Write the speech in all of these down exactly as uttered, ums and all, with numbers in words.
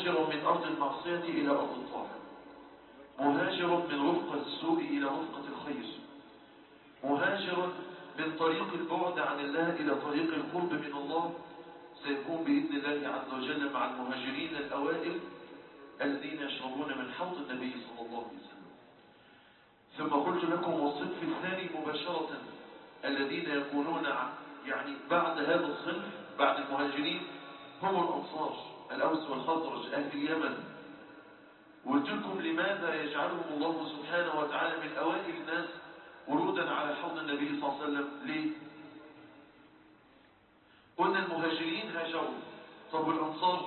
مهاجر من أرض المعصية إلى أرض الطاعة، مهاجر من رفقة السوء إلى رفقة الخير، مهاجر من طريق البعد عن الله إلى طريق القرب من الله، سيكون بإذن الله عز وجل مع المهاجرين الأوائل الذين يشربون من حوض النبي صلى الله عليه وسلم. ثم قلت لكم والصنف الثاني مباشرة الذين يكونون يعني بعد هذا الصنف بعد المهاجرين هم الأنصار، الأوس والخزرج، أهل اليمن. وقلت لكم لماذا يجعلهم الله سبحانه وتعالى من أوائل الناس ورودا على حوض النبي صلى الله عليه وسلم؟ ليه؟ قلنا المهاجرين هاجروا، طب والأنصار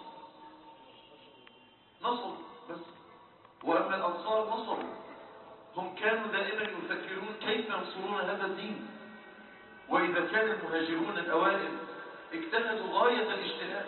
نصروا بس، وأما الأنصار نصروا، هم كانوا دائما يفكرون كيف ينصرون هذا الدين. وإذا كان المهاجرون الأوائل اجتهدوا غاية الاجتهاد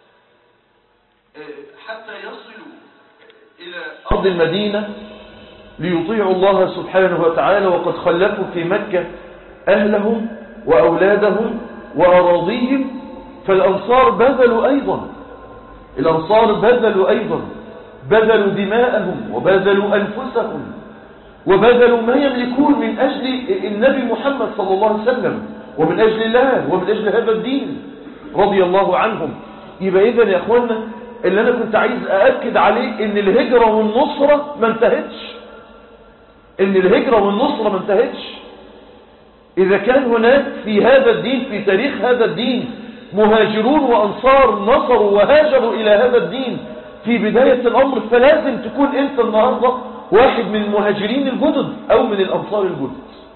حتى يصلوا إلى أرض المدينة ليطيعوا الله سبحانه وتعالى، وقد خلفوا في مكة أهلهم وأولادهم وأراضيهم، فالأنصار بذلوا أيضا، الأنصار بذلوا أيضا، بذلوا دماءهم وبذلوا أنفسهم وبذلوا ما يملكون من أجل النبي محمد صلى الله عليه وسلم ومن أجل الله ومن أجل هذا الدين رضي الله عنهم. يبقى إذن يا أخوانا اللي أنا كنت عايز أأكد عليه إن الهجرة والنصرة ما انتهتش، إن الهجرة والنصرة ما انتهتش. إذا كان هناك في هذا الدين، في تاريخ هذا الدين، مهاجرون وأنصار نصروا وهاجروا إلى هذا الدين في بداية الأمر، فلازم تكون أنت النهاردة واحد من المهاجرين الجدد أو من الأنصار الجدد.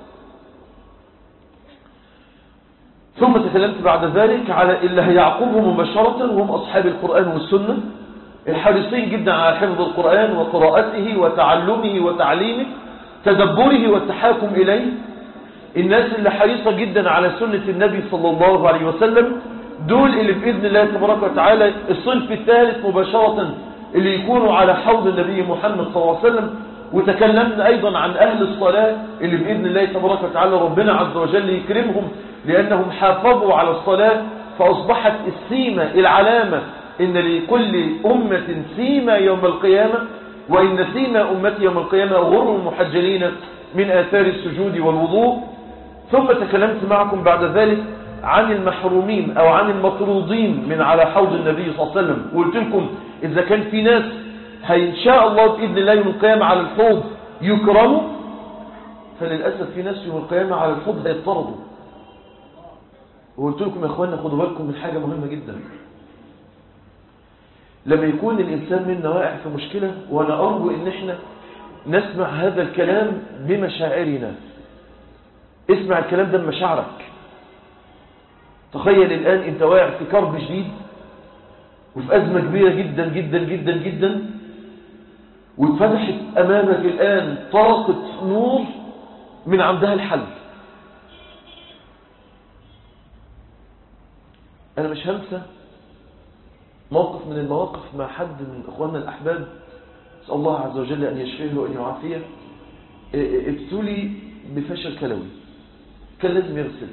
ثم تكلمت بعد ذلك على اللي هيعقبهم مباشرة، وهم أصحاب القرآن والسنة الحريصين جدا على حفظ القرآن وقراءته وتعلمه وتعليمه، تدبره والتحاكم إليه، الناس اللي حريصة جدا على سنة النبي صلى الله عليه وسلم، دول اللي بإذن الله تبارك وتعالى الصنف الثالث مباشرة اللي يكونوا على حوض النبي محمد صلى الله عليه وسلم. وتكلمنا أيضا عن أهل الصلاة اللي بإذن الله تبارك وتعالى ربنا عز وجل يكرمهم لأنهم حافظوا على الصلاة، فأصبحت السيمة العلامة إن لكل أمة سيمة يوم القيامة، وإن سيمة أمتي يوم القيامة غر محجلين من آثار السجود والوضوء. ثم تكلمت معكم بعد ذلك عن المحرومين أو عن المطرودين من على حوض النبي صلى الله عليه وسلم، وقلت لكم إذا كان في ناس إن شاء الله بإذن الله يوم القيامة على الحوض يكرموا، فللأسف في ناس يوم القيامة على الحوض هيطردوا. وقلت لكم يا أخوانا خدوا بالكم من حاجة مهمة جدا، لما يكون الإنسان منا واقع في مشكلة، وأنا أرجو إن احنا نسمع هذا الكلام بمشاعرنا، اسمع الكلام ده بمشاعرك. تخيل الآن أنت واقع في كرب شديد وفي أزمة كبيرة جدا جدا جدا جدا، واتفتحت أمامك الآن طاقة نور من عندها الحل. أنا مش هنسى موقف من المواقف مع حد من إخواننا الأحباب، أسأل الله عز وجل أن يشفيه وأن يعافيه، ابتلي بفشل كلوي، كان لازم يغسل.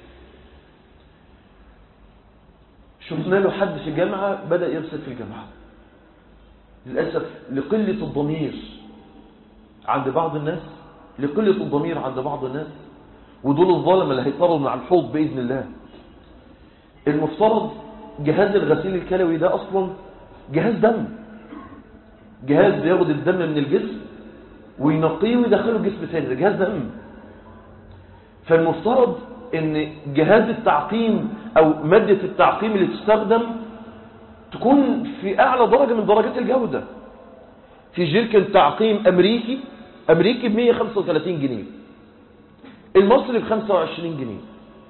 شفنا له حد في الجامعة بدأ يغسل في الجامعة، للأسف لقلة الضمير عند بعض الناس، لقلة الضمير عند بعض الناس، ودول الظالم اللي هيطردوا مع الحوض بإذن الله. المفترض جهاز الغسيل الكلوي ده أصلا جهاز دم، جهاز بياخد الدم من الجسم وينقيه ويدخله الجسم تاني، ده جهاز دم. فالمفترض ان جهاز التعقيم او مادة التعقيم اللي تستخدم تكون في اعلى درجة من درجات الجودة. في جيركن تعقيم امريكي امريكي ب مية وخمسة وثلاثين جنيه، المصري ب خمسة وعشرين جنيه.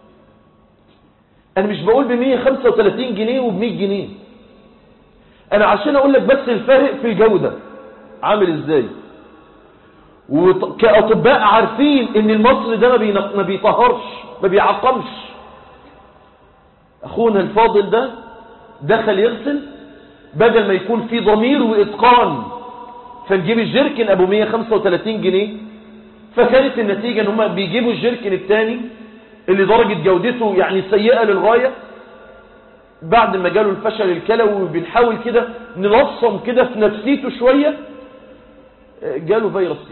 انا مش بقول ب مية وخمسة وثلاثين جنيه وب مية جنيه، انا عشان اقول لك بس الفرق في الجودة عامل ازاي. وكأطباء عارفين ان المصري ده ما بيطهرش ما بيعقمش. اخونا الفاضل ده دخل يغسل، بدل ما يكون في ضمير واتقان فنجيب الجيركن ابو مية وخمسة وثلاثين جنيه، فكانت النتيجة ان هم بيجيبوا الجيركن الثاني اللي درجة جودته يعني سيئة للغاية، بعد ما جاله الفشل الكلوي وبنحاول كده نلصم كده في نفسيته شوية، جاله فيروس سي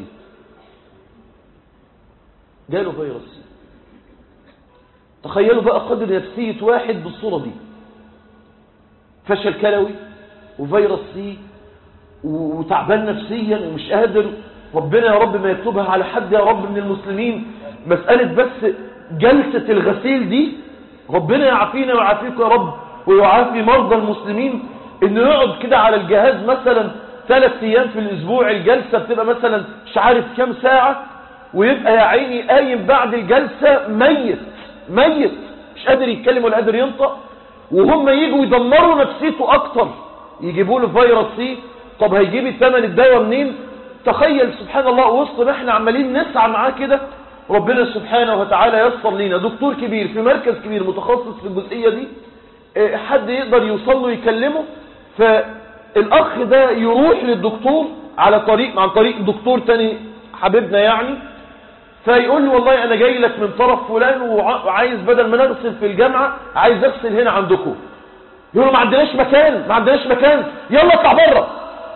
جاله فيروس سي تخيلوا بقى قدر نفسية واحد بالصورة دي، فشل كلوي وفيروس سي وتعبان نفسيا ومش قادر. ربنا يا رب ما يكتبها على حد يا رب من المسلمين. مسألة بس جلسة الغسيل دي، ربنا يعافينا ويعافيكم يا رب ويعافي مرضى المسلمين، انه يقعد كده على الجهاز مثلا ثلاث ايام في الاسبوع، الجلسة بتبقى مثلا مش عارف كام ساعة، ويبقى يا عيني قايم بعد الجلسة ميت ميت مش قادر يتكلم ولا قادر ينطق، وهم يجوا يدمروا نفسيته اكتر، يجيبوا له فيروس سي. طب هيجيب الثمن الدواء منين؟ تخيل سبحان الله، وسط ما احنا عمالين نسعى معاه كده، ربنا سبحانه وتعالى يسر لينا دكتور كبير في مركز كبير متخصص في الجزئية دي، حد يقدر يوصل له يكلمه، فالأخ ده يروح للدكتور على طريق عن طريق دكتور تاني حبيبنا يعني، فيقول له والله أنا جاي لك من طرف فلان وعايز بدل ما نغسل في الجامعة عايز أغسل هنا عندكم. يقول له ما عندناش مكان ما عندناش مكان يلا اطلع بره.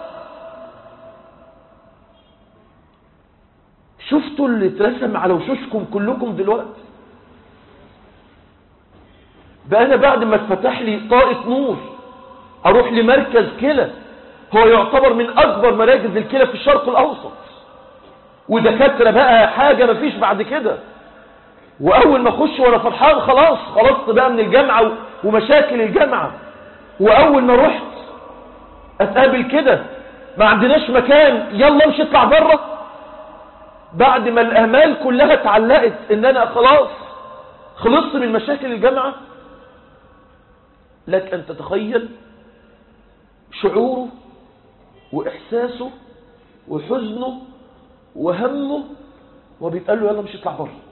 شفتوا اللي اترسم على وشوشكم كلكم دلوقتي؟ بقى أنا بعد ما اتفتح لي طاقة نور أروح لمركز كلى، هو يعتبر من أكبر مراكز الكلى في الشرق الأوسط، ودكاترة بقى حاجة مفيش بعد كده. وأول ما أخش وأنا فرحان خلاص خلصت بقى من الجامعة ومشاكل الجامعة، وأول ما رحت أتقابل كده ما عندناش مكان يلا مش اطلع بره. بعد ما الآمال كلها اتعلقت إن أنا خلاص خلصت من مشاكل الجامعة، لك أن تتخيل شعوره وإحساسه وحزنه وهمه، وبيتقال له يلا مش اطلع بره.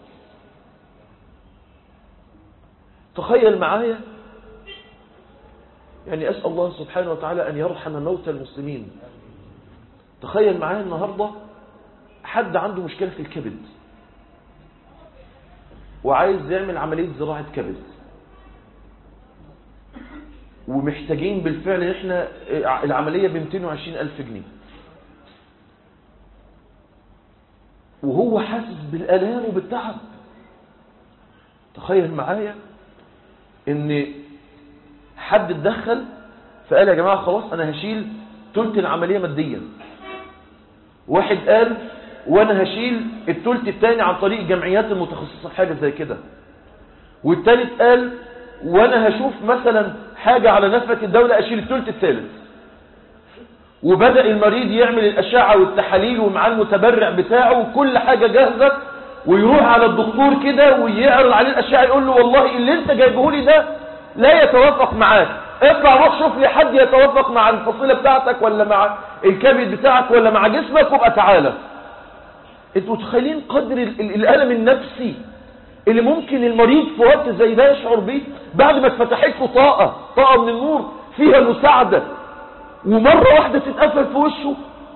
تخيل معايا، يعني أسأل الله سبحانه وتعالى أن يرحم موتى المسلمين. تخيل معايا النهاردة حد عنده مشكلة في الكبد وعايز يعمل عملية زراعة كبد، ومحتاجين بالفعل احنا العملية ب مئتين وعشرين ألف جنيه، وهو حاسس بالآلام وبالتعب. تخيل معايا ان حد اتدخل فقال يا جماعة خلاص انا هشيل تلت العملية ماديا، واحد قال وانا هشيل التلت التاني عن طريق الجمعيات المتخصصة في حاجة زي كده، والتالت قال وانا هشوف مثلا حاجة على نفقة الدولة اشيل التلت الثالث. وبدأ المريض يعمل الاشعة والتحاليل ومعاه المتبرع بتاعه وكل حاجة جاهزة، ويروح على الدكتور كده ويعرض عليه الاشعة يقول له والله اللي انت جايبه لي ده لا يتوافق معاك، اطلع روح شوف لي حد يتوافق مع الفصيلة بتاعتك ولا مع الكبد بتاعك ولا مع جسمك وابقى تعالى. انتوا متخيلين قدر الألم النفسي اللي ممكن المريض في وقت زي ده يشعر بيه بعد ما اتفتحت له طاقة طاقة من النور فيها مساعدة، ومرة واحدة تتقفل في وشه؟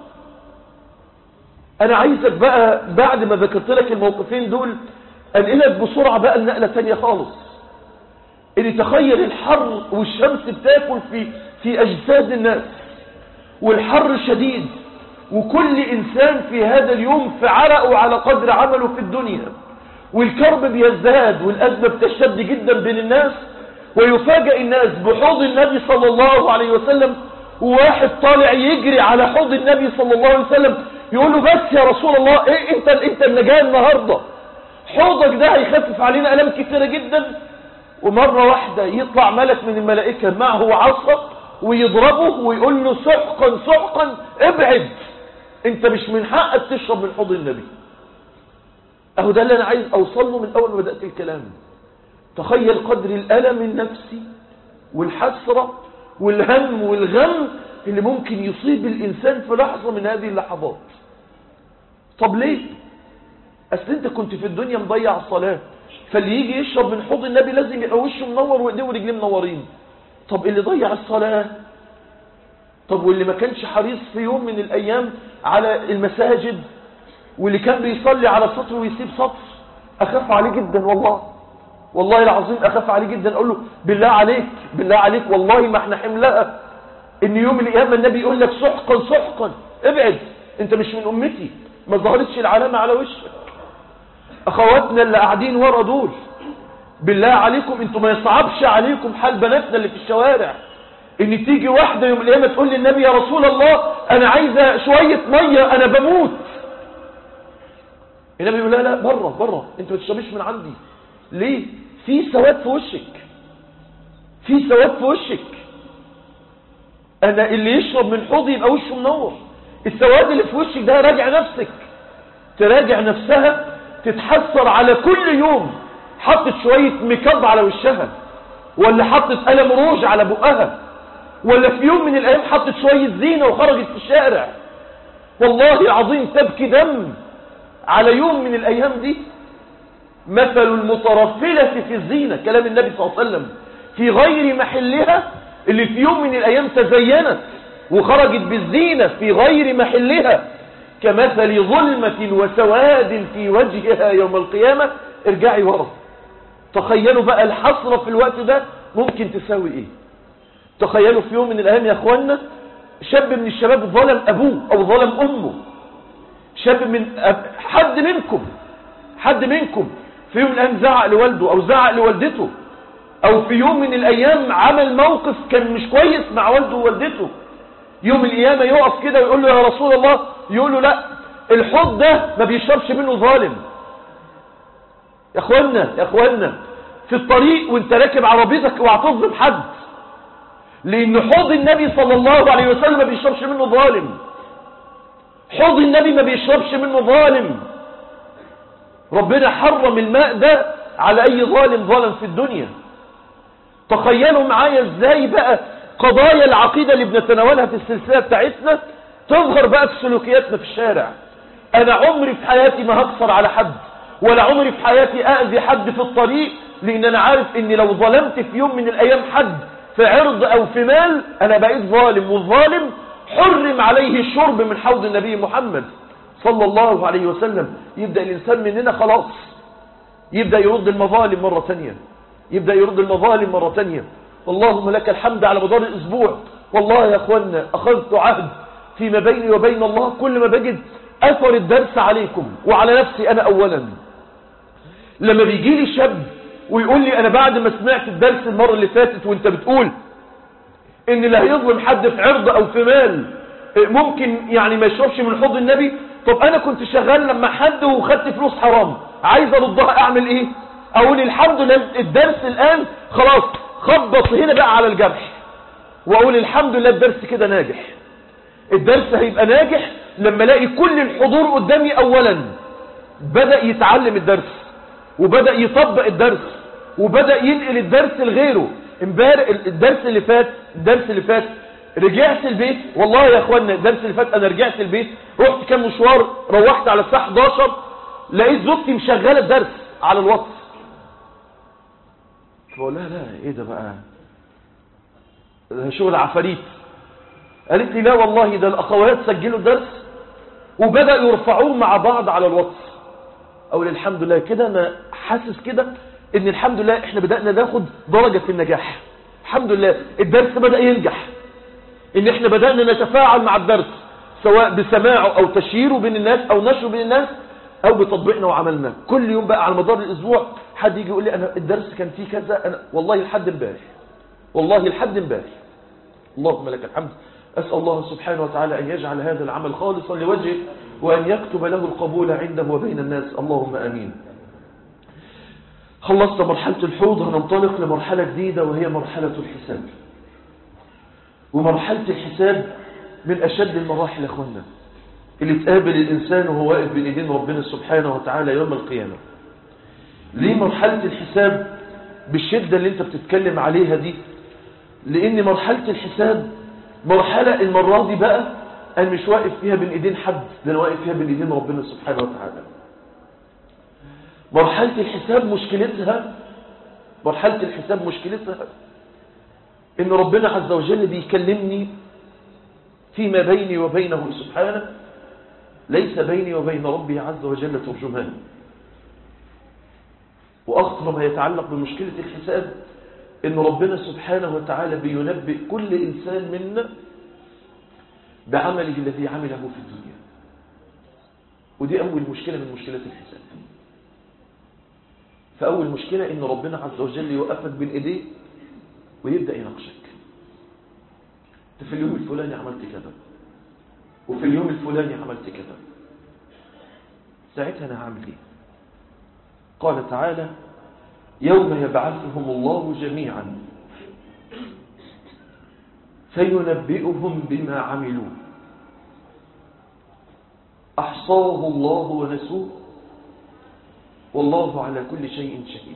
انا عايزك بقى بعد ما ذكرت لك الموقفين دول انقلك بسرعة بقى النقلة تانية خالص. اللي تخيل الحر والشمس بتاكل في في اجساد الناس، والحر شديد، وكل انسان في هذا اليوم في عرقه على قدر عمله في الدنيا، والكرب بيزداد والازمه بتشتد جدا بين الناس، ويفاجئ الناس بحوض النبي صلى الله عليه وسلم، وواحد طالع يجري على حوض النبي صلى الله عليه وسلم يقول له بس يا رسول الله ايه انت انت النجاه النهارده، حوضك ده هيخفف علينا الام كتيره جدا. ومره واحده يطلع ملك من الملائكه معه عصا ويضربه ويقول له سحقا سحقا ابعد، انت مش من حقك تشرب من حوض النبي. اهو ده اللي انا عايز اوصل له من اول ما بدات الكلام. تخيل قدر الالم النفسي والحسره والهم والغم اللي ممكن يصيب الانسان في لحظه من هذه اللحظات. طب ليه؟ اصل انت كنت في الدنيا مضيع الصلاه، فاللي يجي يشرب من حوض النبي لازم يبقى وشه منور وايديه ورجليه منورين. طب اللي ضيع الصلاه، طب واللي ما كانش حريص في يوم من الايام على المساجد، واللي كان بيصلي على سطر ويسيب سطر، اخاف عليه جدا والله. والله العظيم أخاف عليه جدا، أقول له بالله عليك بالله عليك والله ما احنا حملها إن يوم القيامة النبي يقول لك سحقا سحقا ابعد، أنت مش من أمتي، ما ظهرتش العلامة على وشك. أخواتنا اللي قاعدين ورا دول، بالله عليكم انتوا ما يصعبش عليكم حال بناتنا اللي في الشوارع، ان تيجي واحدة يوم القيامة تقول للنبي يا رسول الله انا عايزة شوية مية انا بموت. النبي يقول لا لا بره بره، انت ما تشربيش من عندي. ليه؟ في سواد في وشك، في سواد في وشك. انا اللي يشرب من حوضي يبقى وشه منور. السواد اللي في وشك ده راجع نفسك، تراجع نفسها، تتحسر على كل يوم حطت شوية ميكاب على وشها، ولا حطت قلم روج على بقها، ولا في يوم من الايام حطت شوية زينة وخرجت في الشارع، والله العظيم تبكي دم على يوم من الايام دي. مثل المترفلة في الزينة، كلام النبي صلى الله عليه وسلم، في غير محلها، اللي في يوم من الايام تزينت وخرجت بالزينة في غير محلها، كمثل ظلمة وسواد في وجهها يوم القيامة. ارجعي ورا، تخيلوا بقى الحسرة في الوقت ده ممكن تساوي ايه. تخيلوا في يوم من الايام يا اخوانا شاب من الشباب ظلم ابوه او ظلم امه، شاب من أب... حد منكم حد منكم في يوم من الايام زعق لوالده او زعق لوالدته، او في يوم من الايام عمل موقف كان مش كويس مع والده ووالدته. يوم القيامة يقف كده ويقول له يا رسول الله، يقول له لا الحوض ده ما بيشربش منه ظالم. يا اخوانا يا اخوانا في الطريق وانت راكب عربيتك اوعى تظلم حد، لان حوض النبي صلى الله عليه وسلم ما بيشربش منه ظالم. حوض النبي ما بيشربش منه ظالم. ربنا حرم الماء ده على اي ظالم ظالم في الدنيا. تخيلوا معايا ازاي بقى قضايا العقيدة اللي بنتناولها في السلسلة بتاعتنا تظهر بقى في سلوكياتنا في الشارع. انا عمري في حياتي ما هكسر على حد، ولا عمري في حياتي اذي حد في الطريق، لان انا عارف ان لو ظلمت في يوم من الايام حد في عرض او في مال انا بقيت ظالم، والظالم حرم عليه الشرب من حوض النبي محمد صلى الله عليه وسلم. يبدأ الانسان مننا خلاص يبدأ يرد المظالم مرة تانية، يبدأ يرد المظالم مرة تانية. اللهم لك الحمد على مدار الاسبوع. والله يا اخوانا اخذت عهد فيما بيني وبين الله، كل ما بجد اثر الدرس عليكم وعلى نفسي انا اولا. لما بيجي لي شاب ويقول لي انا بعد ما سمعت الدرس المرة اللي فاتت وانت بتقول ان لا يظلم حد في عرض او في مال ممكن يعني ما يشربش من حوض النبي، طب انا كنت شغال لما حد وخدت فلوس حرام عايز اردها اعمل ايه؟ اقول الحمد لله الدرس الان خلاص خبط هنا بقى على الجرح، واقول الحمد لله الدرس كده ناجح. الدرس هيبقى ناجح لما الاقي كل الحضور قدامي اولا بدأ يتعلم الدرس وبدأ يطبق الدرس وبدأ ينقل الدرس لغيره. امبارح الدرس اللي فات الدرس اللي فات رجعت البيت، والله يا اخوانا الدرس اللي فات انا رجعت البيت رحت كام مشوار، روحت على الساعه حداشر لقيت زوجتي مشغله الدرس على الواتس. بقول لها لا ايه ده بقى، ده شغل عفاريت. قالت لي لا والله ده الاخوات سجلوا الدرس وبداوا يرفعوه مع بعض على الواتس. اقول الحمد لله كده، انا حاسس كده ان الحمد لله احنا بدأنا ناخد درجة في النجاح. الحمد لله الدرس بدأ ينجح، ان احنا بدأنا نتفاعل مع الدرس سواء بسماعه او تشييره بين الناس او نشره بين الناس او بتطبيقنا وعملنا. كل يوم بقى على مدار الاسبوع حد يجي يقول لي انا الدرس كان فيه كذا، انا والله لحد امبارح والله لحد امبارح. اللهم لك الحمد. اسال الله سبحانه وتعالى ان يجعل هذا العمل خالصا لوجهه وان يكتب له القبول عنده وبين الناس، اللهم امين. خلصت مرحلة الحوض، هننطلق لمرحلة جديدة وهي مرحلة الحساب. ومرحلة الحساب من أشد المراحل يا أخوانا اللي تقابل الإنسان وهو واقف بين يدين ربنا سبحانه وتعالى يوم القيامة. ليه مرحلة الحساب بالشدة اللي انت بتتكلم عليها دي؟ لأن مرحلة الحساب مرحلة المرة دي بقى أنا مش واقف فيها بين يدين حد، ده أنا واقف فيها بين يدين ربنا سبحانه وتعالى. مرحلة الحساب مشكلتها مرحلة الحساب مشكلتها ان ربنا عز وجل بيكلمني فيما بيني وبينه سبحانه، ليس بيني وبين ربي عز وجل ترجمان. وأخطر ما يتعلق بمشكلة الحساب إن ربنا سبحانه وتعالى بينبئ كل إنسان منا بعمله الذي عمله في الدنيا. ودي أول مشكلة من مشكلات الحساب. فأول مشكلة إن ربنا عز وجل يوقفك بين إيديه ويبدأ يناقشك. أنت في اليوم الفلاني عملت كذا، وفي اليوم الفلاني عملت كذا، ساعتها أنا هعمل إيه؟ قال تعالى: يوم يبعثهم الله جميعا فينبئهم بما عملوا أحصاه الله ونسوه والله على كل شيء شهيد.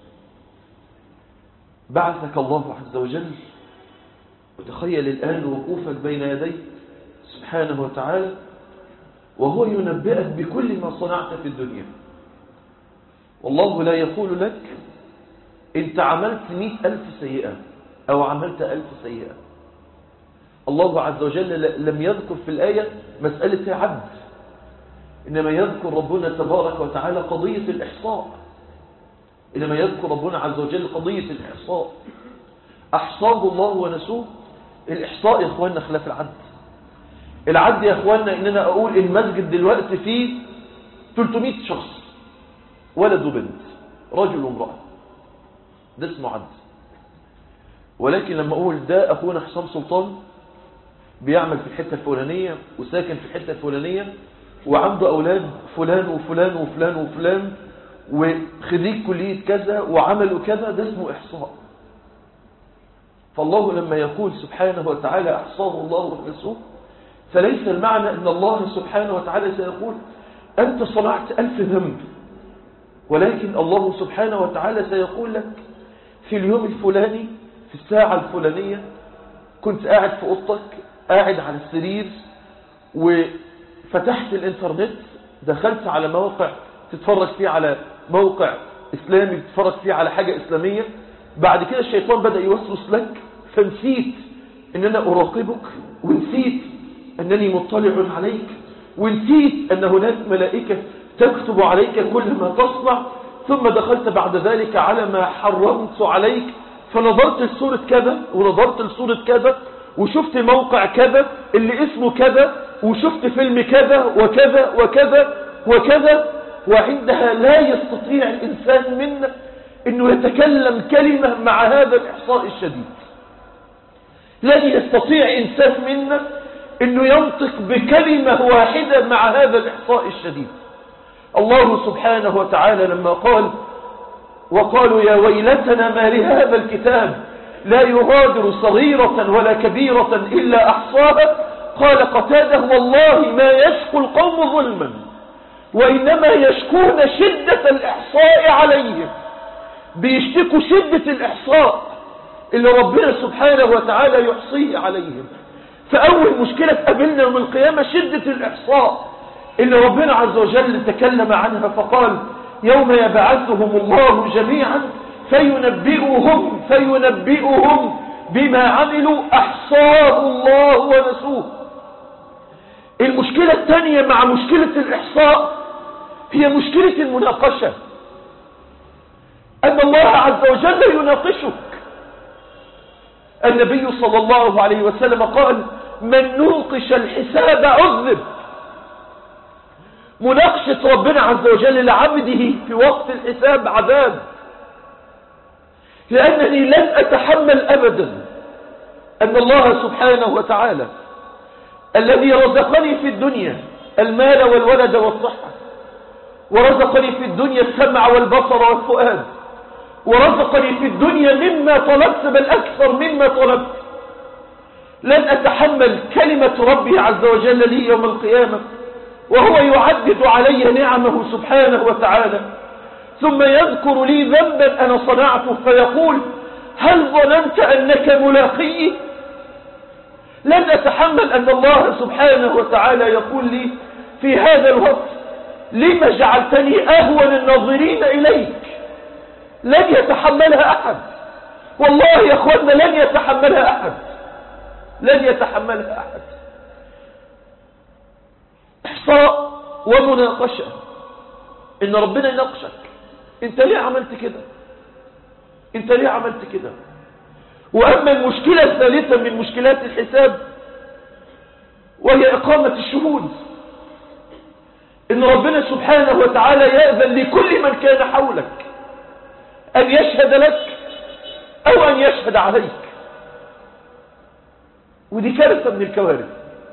بعثك الله عز وجل، وتخيل الآن وقوفك بين يديه سبحانه وتعالى وهو ينبئك بكل ما صنعت في الدنيا. والله لا يقول لك انت عملت مئة ألف سيئة أو عملت ألف سيئة. الله عز وجل لم يذكر في الآية مسألة عد، إنما يذكر ربنا تبارك وتعالى قضية الإحصاء. إنما يذكر ربنا عز وجل قضية الإحصاء. أحصاه الله ونسوه. الإحصاء يا أخواننا خلاف العد. العد يا أخواننا إننا أقول المسجد دلوقتي فيه ثلاثمئة شخص، ولد وبنت، رجل وامرأة، ده اسمه عد. ولكن لما أقول ده أخونا حسام سلطان بيعمل في الحتة الفلانية وساكن في الحتة الفلانية وعنده أولاد فلان وفلان وفلان وفلان وخريج كلية كذا وعملوا كذا، ده اسمه إحصاء. فالله لما يقول سبحانه وتعالى أحصاه الله ونسوه، فليس المعنى أن الله سبحانه وتعالى سيقول أنت صنعت ألف ذنب، ولكن الله سبحانه وتعالى سيقول لك في اليوم الفلاني في الساعة الفلانية كنت قاعد في أوضتك، قاعد على السرير وفتحت الانترنت، دخلت على موقع تتفرج فيه على موقع إسلامي، تتفرج فيه على حاجة إسلامية. بعد كده الشيطان بدأ يوسوس لك، فنسيت أن أنا أراقبك، ونسيت أنني مطلع عليك، ونسيت أن هناك ملائكة تكتب عليك كل ما تصنع. ثم دخلت بعد ذلك على ما حرمت عليك، فنظرت لصورة كذا ونظرت لصورة كذا وشفت موقع كذا اللي اسمه كذا وشفت فيلم كذا وكذا وكذا وكذا. وعندها لا يستطيع الإنسان منا أنه يتكلم كلمة مع هذا الإحصاء الشديد. لن يستطيع إنسان منا أنه ينطق بكلمة واحدة مع هذا الإحصاء الشديد. الله سبحانه وتعالى لما قال وقالوا يا ويلتنا ما لهذا الكتاب لا يغادر صغيرة ولا كبيرة إلا أحصاها، قال قتاده والله ما يشكو القوم ظلما وإنما يشكون شدة الإحصاء عليهم. بيشتكوا شدة الإحصاء اللي ربنا سبحانه وتعالى يحصيه عليهم. فأول مشكلة تقابلنا يوم القيامة شدة الإحصاء اللي ربنا عز وجل تكلم عنها فقال يوم يبعثهم الله جميعا فينبئهم فينبئهم بما عملوا أحصاه الله ونسوه. المشكلة الثانية مع مشكلة الإحصاء هي مشكلة المناقشة، أن الله عز وجل يناقشك. النبي صلى الله عليه وسلم قال من نوقش الحساب عذب. مناقشة ربنا عز وجل لعبده في وقت الحساب عذاب، لأنني لن أتحمل أبدا أن الله سبحانه وتعالى الذي رزقني في الدنيا المال والولد والصحة، ورزقني في الدنيا السمع والبصر والفؤاد، ورزقني في الدنيا مما طلبت بل أكثر مما طلبت، لن أتحمل كلمة ربي عز وجل لي يوم القيامة وهو يعدد علي نعمه سبحانه وتعالى، ثم يذكر لي ذنبا أنا صنعته فيقول هل ظننت أنك ملاقي؟ لن أتحمل أن الله سبحانه وتعالى يقول لي في هذا الوقت لما جعلتني أهون الناظرين إليك. لن يتحملها أحد، والله يا أخوانا لن يتحملها أحد، لن يتحملها أحد. إحصاء ومناقشة، إن ربنا يناقشك، انت ليه عملت كده؟ انت ليه عملت كده؟ واما المشكلة الثالثة من مشكلات الحساب وهي اقامة الشهود، ان ربنا سبحانه وتعالى يأذن لكل من كان حولك ان يشهد لك او ان يشهد عليك. ودي كارثة من الكوارث.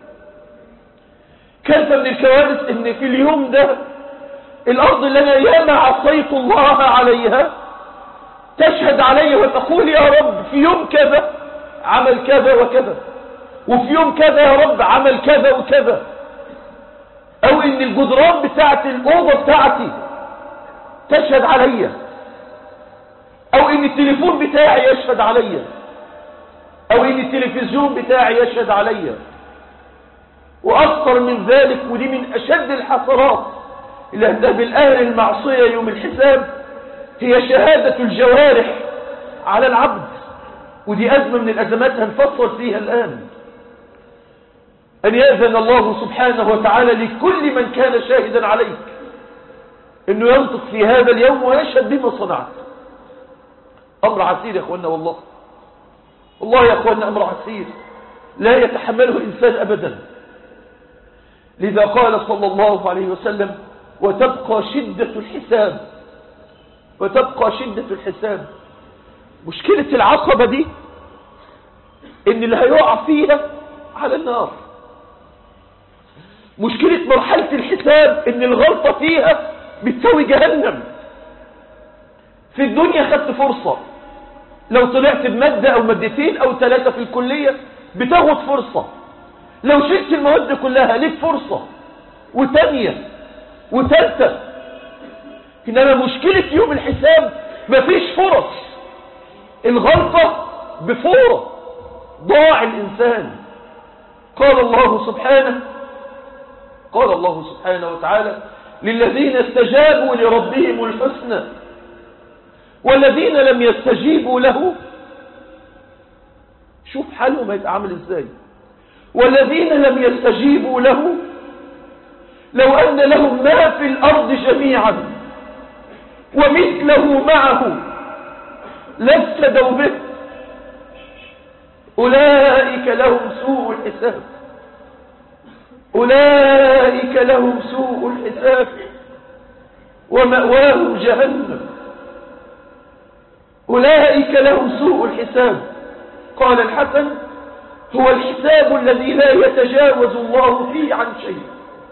كارثة من الكوارث ان في اليوم ده الارض اللي انا ياما عصيت الله عليها تشهد علي وتقول يا رب في يوم كذا عمل كذا وكذا، وفي يوم كذا يا رب عمل كذا وكذا. او ان الجدران بتاعت الاوضه بتاعتي تشهد علي، او ان التليفون بتاعي يشهد علي، او ان التلفزيون بتاعي يشهد علي. واكثر من ذلك، ودي من اشد الحسرات اللي هتقابل اهل المعصيه يوم الحساب، هي شهاده الجوارح على العبد. ودي ازمه من الازمات هنفصل فيها الان. أن يأذن الله سبحانه وتعالى لكل من كان شاهدا عليك أنه ينطق في هذا اليوم ويشهد بما صنعت. أمر عسير يا أخوانا، والله والله يا أخوانا أمر عسير لا يتحمله إنسان أبدا. لذا قال صلى الله عليه وسلم: وتبقى شدة الحساب. وتبقى شدة الحساب. مشكلة العقبة دي إن اللي هيقع فيها على النار. مشكلة مرحلة الحساب ان الغلطة فيها بتساوي جهنم. في الدنيا خدت فرصة، لو طلعت بمادة او مادتين او ثلاثة في الكلية بتاخد فرصة، لو شلت المواد كلها ليك فرصة وثانية وثالثة. انما مشكلة يوم الحساب مفيش فرص، الغلطة بفورة ضاع الانسان. قال الله سبحانه قال الله سبحانه وتعالى: للذين استجابوا لربهم الحسنى والذين لم يستجيبوا له، شوف حالهم هيبقى عامل ازاي. والذين لم يستجيبوا له لو أن لهم ما في الأرض جميعا ومثله معه لافتدوا به أولئك لهم سوء الحساب. أولئك لهم سوء الحساب ومأواهم جهنم. أولئك لهم سوء الحساب. قال الحسن: هو الحساب الذي لا يتجاوز الله فيه عن شيء.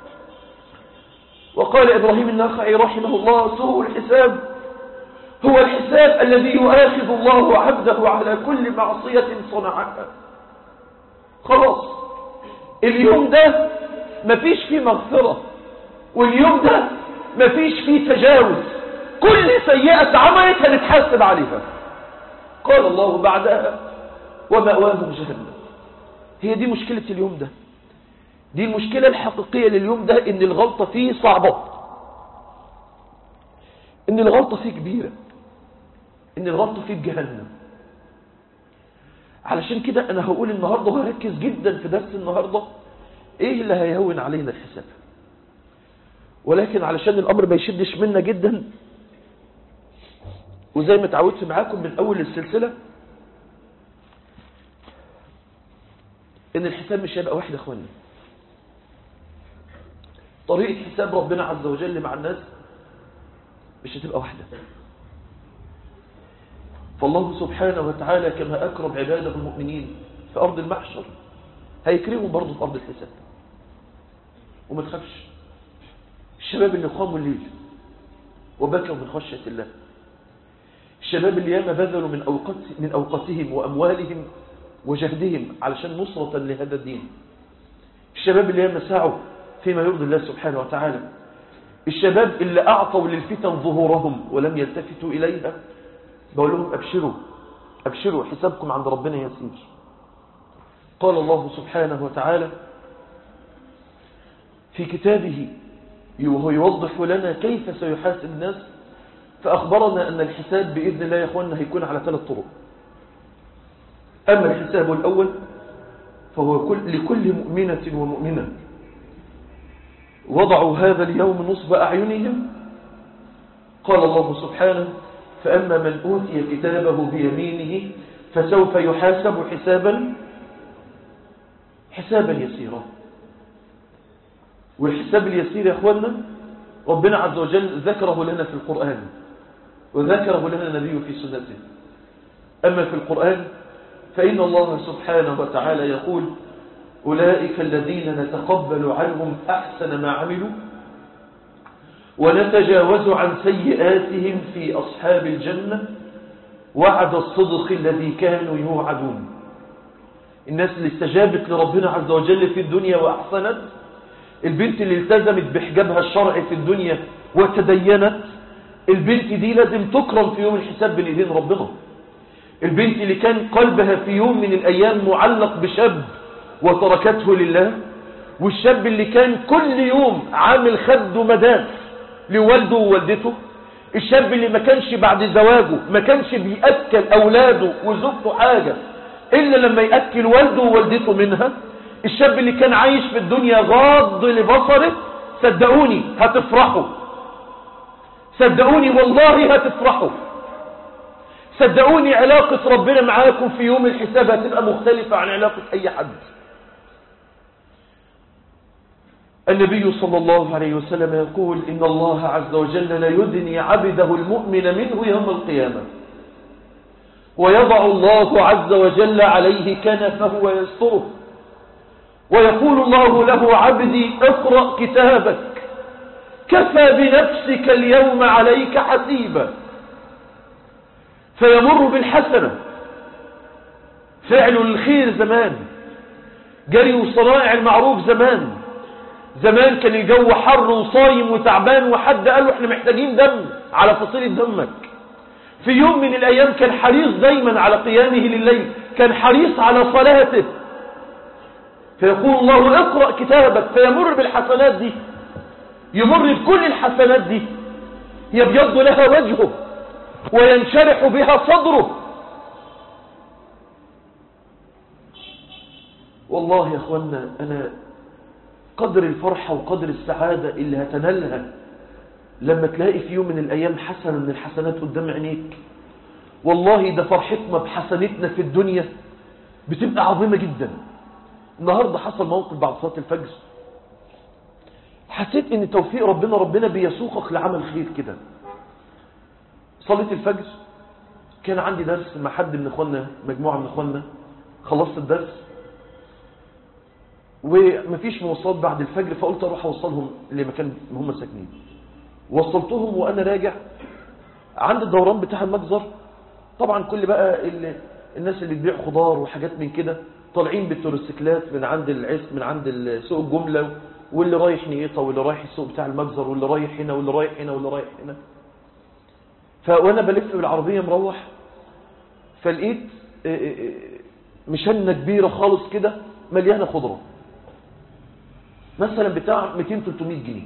وقال إبراهيم النخعي رحمه الله: سوء الحساب هو الحساب الذي يؤاخذ الله عبده على كل معصية صنعها. خلاص اليوم ده مفيش فيه مغفرة، واليوم ده مفيش فيه تجاوز. كل سيئة عملت هنتحاسب عليها. قال الله بعدها: ومأواهم جهنم. هي دي مشكلة اليوم ده، دي المشكلة الحقيقية لليوم ده، ان الغلطة فيه صعبة، ان الغلطة فيه كبيرة، ان الغلطة فيه بجهنم. علشان كده انا هقول النهاردة وهركز جدا في درس النهاردة ايه اللي هيهون علينا الحساب. ولكن علشان الامر ما يشدش منا جدا، وزي ما اتعودت معاكم من اول السلسلة، ان الحساب مش هيبقى واحد يا اخوانا. طريقة حساب ربنا عز وجل مع الناس مش هتبقى واحدة. فالله سبحانه وتعالى كما أكرم عباده المؤمنين في أرض المحشر هيكرمهم برضه في أرض الحساب. وما تخافش، الشباب اللي قاموا الليل وبكوا من خشية الله، الشباب اللي ياما بذلوا من أوقات من أوقاتهم وأموالهم وجهدهم علشان نصرة لهذا الدين، الشباب اللي ياما سعوا فيما يرضي الله سبحانه وتعالى، الشباب اللي أعطوا للفتن ظهورهم ولم يلتفتوا إليها، بقول لهم أبشروا أبشروا حسابكم عند ربنا يسير. قال الله سبحانه وتعالى في كتابه وهو يوضح لنا كيف سيحاسب الناس، فأخبرنا أن الحساب بإذن الله يا أخواننا هيكون على ثلاث طرق. أما الحساب الأول فهو كل لكل مؤمنة ومؤمنة وضعوا هذا اليوم نصب أعينهم قال الله سبحانه فأما من أوتي كتابه بيمينه فسوف يحاسب حسابا حسابا يسيرا. والحساب اليسير يا أخوانا ربنا عز وجل ذكره لنا في القرآن وذكره لنا النبي في سنته. أما في القرآن فإن الله سبحانه وتعالى يقول أولئك الذين نتقبل عنهم أحسن ما عملوا ونتجاوز عن سيئاتهم في أصحاب الجنة وعد الصدق الذي كانوا يوعدون. الناس اللي استجابت لربنا عز وجل في الدنيا وأحسنت، البنت اللي التزمت بحجابها الشرعي في الدنيا وتدينت، البنت دي لازم تكرم في يوم الحساب بين ايدين ربنا. البنت اللي كان قلبها في يوم من الأيام معلق بشاب وتركته لله، والشاب اللي كان كل يوم عامل خده مداس لوالده ووالدته، الشاب اللي ما كانش بعد زواجه ما كانش بيأكل أولاده وزوجته حاجة إلا لما يأكل والده ووالدته منها، الشاب اللي كان عايش في الدنيا غاض لبصره. صدقوني هتفرحوا، صدقوني والله هتفرحوا، صدقوني علاقة ربنا معاكم في يوم الحساب هتبقى مختلفة عن علاقة أي حد. النبي صلى الله عليه وسلم يقول إن الله عز وجل لا يدني عبده المؤمن منه يوم القيامة ويضع الله عز وجل عليه كنفه ويستره ويقول الله له عبدي اقرأ كتابك كفى بنفسك اليوم عليك حسيبا. فيمر بالحسنة، فعل الخير زمان، جري صنائع المعروف زمان. زمان كان الجو حر وصايم وتعبان وحد قال له احنا محتاجين دم على فصيلة دمك. في يوم من الأيام كان حريص دايما على قيامه لليل، كان حريص على صلاته، فيقول الله اقرأ كتابك، فيمر بالحسنات دي، يمر بكل الحسنات دي، يبيض لها وجهه وينشرح بها صدره. والله يا اخوانا أنا قدر الفرحة وقدر السعادة اللي هتنالها لما تلاقي في يوم من الأيام حسنة من الحسنات قدام عينيك، والله ده فرحتنا بحسنتنا في الدنيا بتبقى عظيمة جدا. النهاردة حصل موقف بعد صلاة الفجر، حسيت ان توفيق ربنا ربنا بيسوقك لعمل خير كده. صليت الفجر، كان عندي درس مع حد من اخواننا، مجموعة من اخواننا، خلصت الدرس ومفيش مواصلات بعد الفجر، فقلت اروح اوصلهم لمكان هم ساكنين. وصلتهم وانا راجع عند الدوران بتاع المجزر، طبعا كل بقى اللي الناس اللي بتبيع خضار وحاجات من كده طالعين بالتروسيكلات من عند العس من عند سوق الجمله، واللي رايح نيطه واللي رايح السوق بتاع المجزر واللي رايح هنا واللي رايح هنا واللي رايح هنا. فوانا بلف بالعربيه مروح، فلقيت مشنه كبيره خالص كده مليانه خضره، مثلا بتاع مئتين ثلاثمائة جنيه،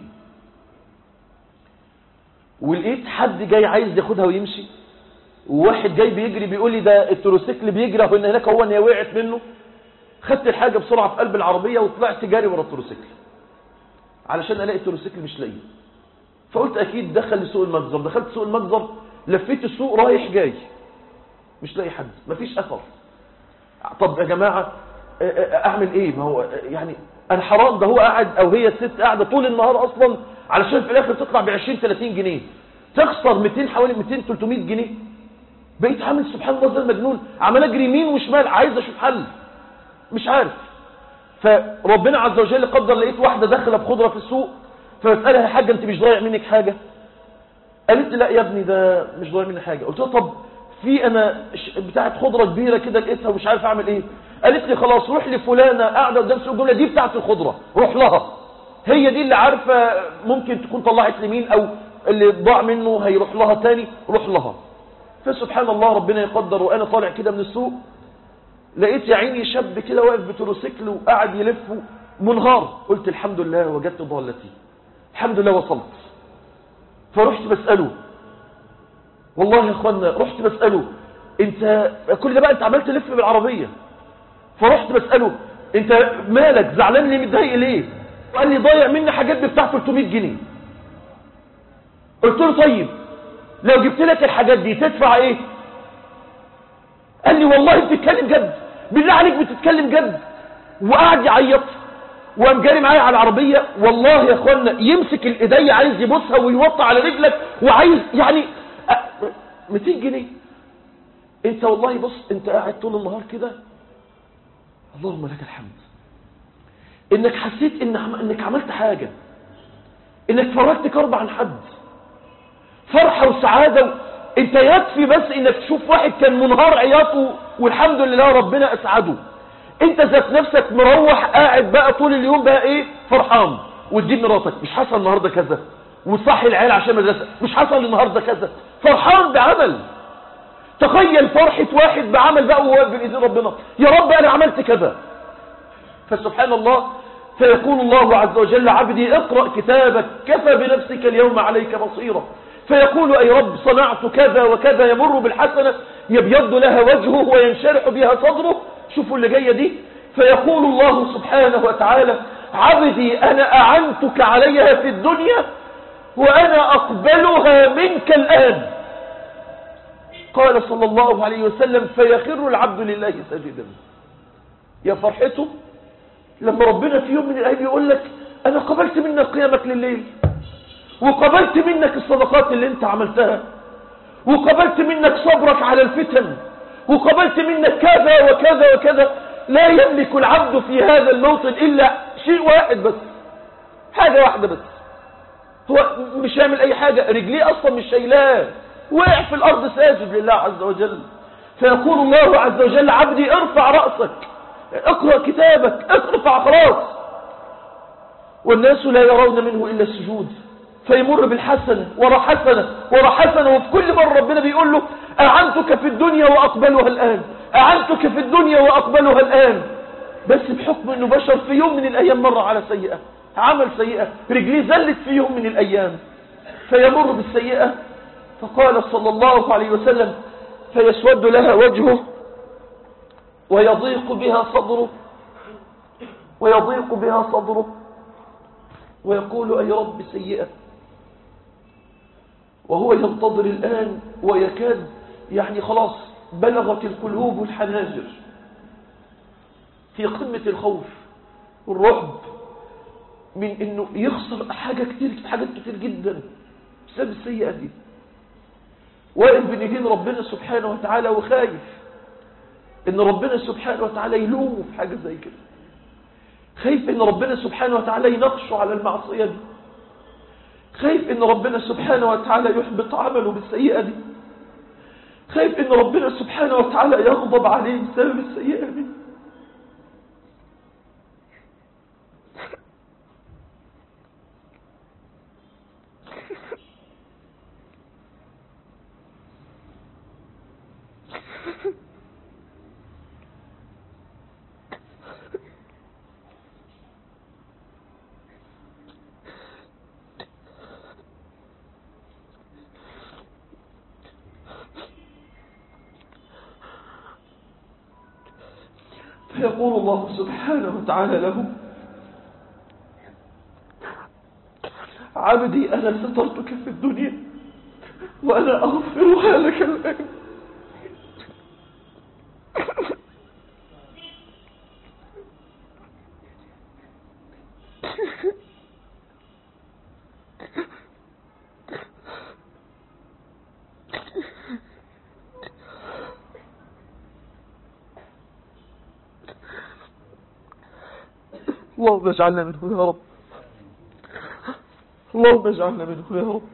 ولقيت حد جاي عايز ياخدها ويمشي، وواحد جاي بيجري بيقول لي ده التروسيكل بيجري وان هناك هو ان هي وقعت منه. خدت الحاجه بسرعه في قلب العربيه وطلعت جاري ورا التروسيكل علشان الاقي التروسيكل مش لاقيه. فقلت اكيد دخل لسوق المجزر، دخلت سوق المجزر لفيت السوق رايح جاي مش لاقي حد، مفيش اثر. طب يا جماعه اعمل ايه؟ ما هو يعني انا حرام، ده هو قاعد او هي الست قاعده طول النهار اصلا علشان في الاخر تطلع ب عشرين ثلاثين جنيه، تخسر مئتين حوالي مئتين ثلاثمائة جنيه. بقيت عامل سبحان الله زي المجنون، عمال اجري يمين وشمال عايز اشوف حل مش عارف. فربنا عز وجل قدر لقيت واحده داخله بخضره في السوق، فبسالها يا حاجه انت مش ضايع منك حاجه؟ قالت لي لا يا ابني ده مش ضايع مني حاجه. قلت لها طب في انا بتاعه خضره كبيره كده لقيتها ومش عارف اعمل ايه. قالت لي خلاص روح لفلانه قاعده قدام سوق الجمله دي بتاعه الخضره، روح لها، هي دي اللي عارفه ممكن تكون طلعت لمين او اللي ضاع منه هيروح لها تاني، روح لها. فسبحان الله ربنا يقدر وانا طالع كده من السوق لقيت يا عيني شاب كده واقف بتروسيكل وقاعد يلف منهار. قلت الحمد لله وجدت ضالتي، الحمد لله وصلت. فرحت بسأله، والله يا اخوانا رحت بسأله انت كل ده بقى انت عمال تلف بالعربية؟ فرحت بسأله انت مالك زعلان ليه متضايق ليه؟ قال لي ضايع مني حاجات بتاع ثلاثمائة جنيه. قلت له طيب لو جبت لك الحاجات دي تدفع ايه؟ قال لي والله بتتكلم جد، بالله عليك بتتكلم جد. وقعد يعيط وقام جاري معايا على العربية. والله يا اخوانا يمسك الايديا عايز يبصها ويوطى على رجلك وعايز يعني مئتين جنيه. انت والله بص انت قاعد طول النهار كده اللهم لك الحمد انك حسيت إن انك عملت حاجة، انك فرجت كرب عن حد، فرحة وسعادة. انت يكفي بس انك تشوف واحد كان منهار عياطه والحمد لله ربنا اسعده. انت ذات نفسك مروح قاعد بقى طول اليوم بقى ايه فرحان، وتجيب مراتك مش حصل النهاردة كذا، وتصحي العيال عشان مدرسة مش حصل النهاردة كذا، فرحان بعمل. تخيل فرحة واحد بعمل بقى وهو بإذن ربنا، يا رب انا عملت كذا. فسبحان الله فيقول الله عز وجل عبدي اقرأ كتابك كفى بنفسك اليوم عليك بصيرا. فيقول أي رب صنعت كذا وكذا، يمر بالحسنة يبيض لها وجهه وينشرح بها صدره. شوفوا اللي جاية دي. فيقول الله سبحانه وتعالى عبدي أنا أعنتك عليها في الدنيا وأنا أقبلها منك الآن. قال صلى الله عليه وسلم فيخر العبد لله ساجدا. يا فرحته لما ربنا في يوم من الأيام يقول لك أنا قبلت منك قيامك لليل، وقبلت منك الصدقات اللي انت عملتها، وقبلت منك صبرك على الفتن، وقبلت منك كذا وكذا وكذا. لا يملك العبد في هذا الموطن إلا شيء واحد بس، حاجة واحدة بس. هو مش يعمل أي حاجة، رجليه أصلا مش شايلاه، وقع في الأرض ساجد لله عز وجل. فيقول الله عز وجل عبدي ارفع رأسك، اقرأ كتابك، ارفع خلاص. والناس لا يرون منه إلا السجود. فيمر بالحسنة ورا حسنة ورا حسنة، وفي كل مرة ربنا بيقول له أعنتك في الدنيا وأقبلها الآن، أعنتك في الدنيا وأقبلها الآن. بس بحكم أنه بشر في يوم من الأيام مر على سيئة، عمل سيئة، رجليه زلت في يوم من الأيام، فيمر بالسيئة. فقال صلى الله عليه وسلم فيسود لها وجهه ويضيق بها صدره ويضيق بها صدره ويقول أي رب سيئة، وهو ينتظر الآن ويكاد يعني خلاص بلغت القلوب الحناجر، في قمة الخوف والرعب من انه يخسر حاجة كتير حاجات كتير جدا بسبب السيئة دي. واقف بين يدين ربنا سبحانه وتعالى وخايف ان ربنا سبحانه وتعالى يلومه في حاجة زي كده، خايف ان ربنا سبحانه وتعالى ينقشه على المعصية دي، خايف ان ربنا سبحانه وتعالى يحبط عمله بالسيئة دي، خايف ان ربنا سبحانه وتعالى يغضب عليه بسبب السيئة دي. فيقول الله سبحانه وتعالى له عبدي أنا سترتك في الدنيا وأنا أغفرها لك الآن. اللهم اجعلنا منه يا رب، اللهم اجعلنا منه يا رب.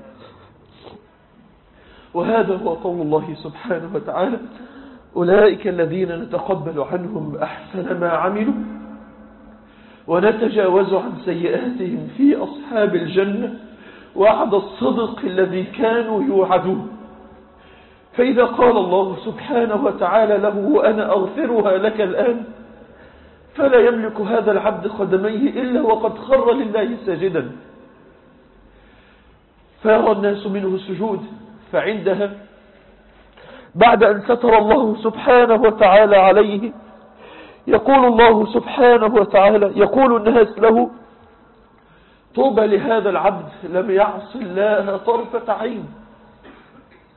وهذا هو قول الله سبحانه وتعالى أولئك الذين نتقبل عنهم أحسن ما عملوا ونتجاوز عن سيئاتهم في أصحاب الجنة وعد الصدق الذي كانوا يوعدون. فإذا قال الله سبحانه وتعالى له وأنا أغفرها لك الآن، فلا يملك هذا العبد قدميه إلا وقد خر لله ساجدا، فيرى الناس منه السجود. فعندها بعد أن ستر الله سبحانه وتعالى عليه يقول الله سبحانه وتعالى يقول الناس له طوبى لهذا العبد لم يعص الله طرفة عين.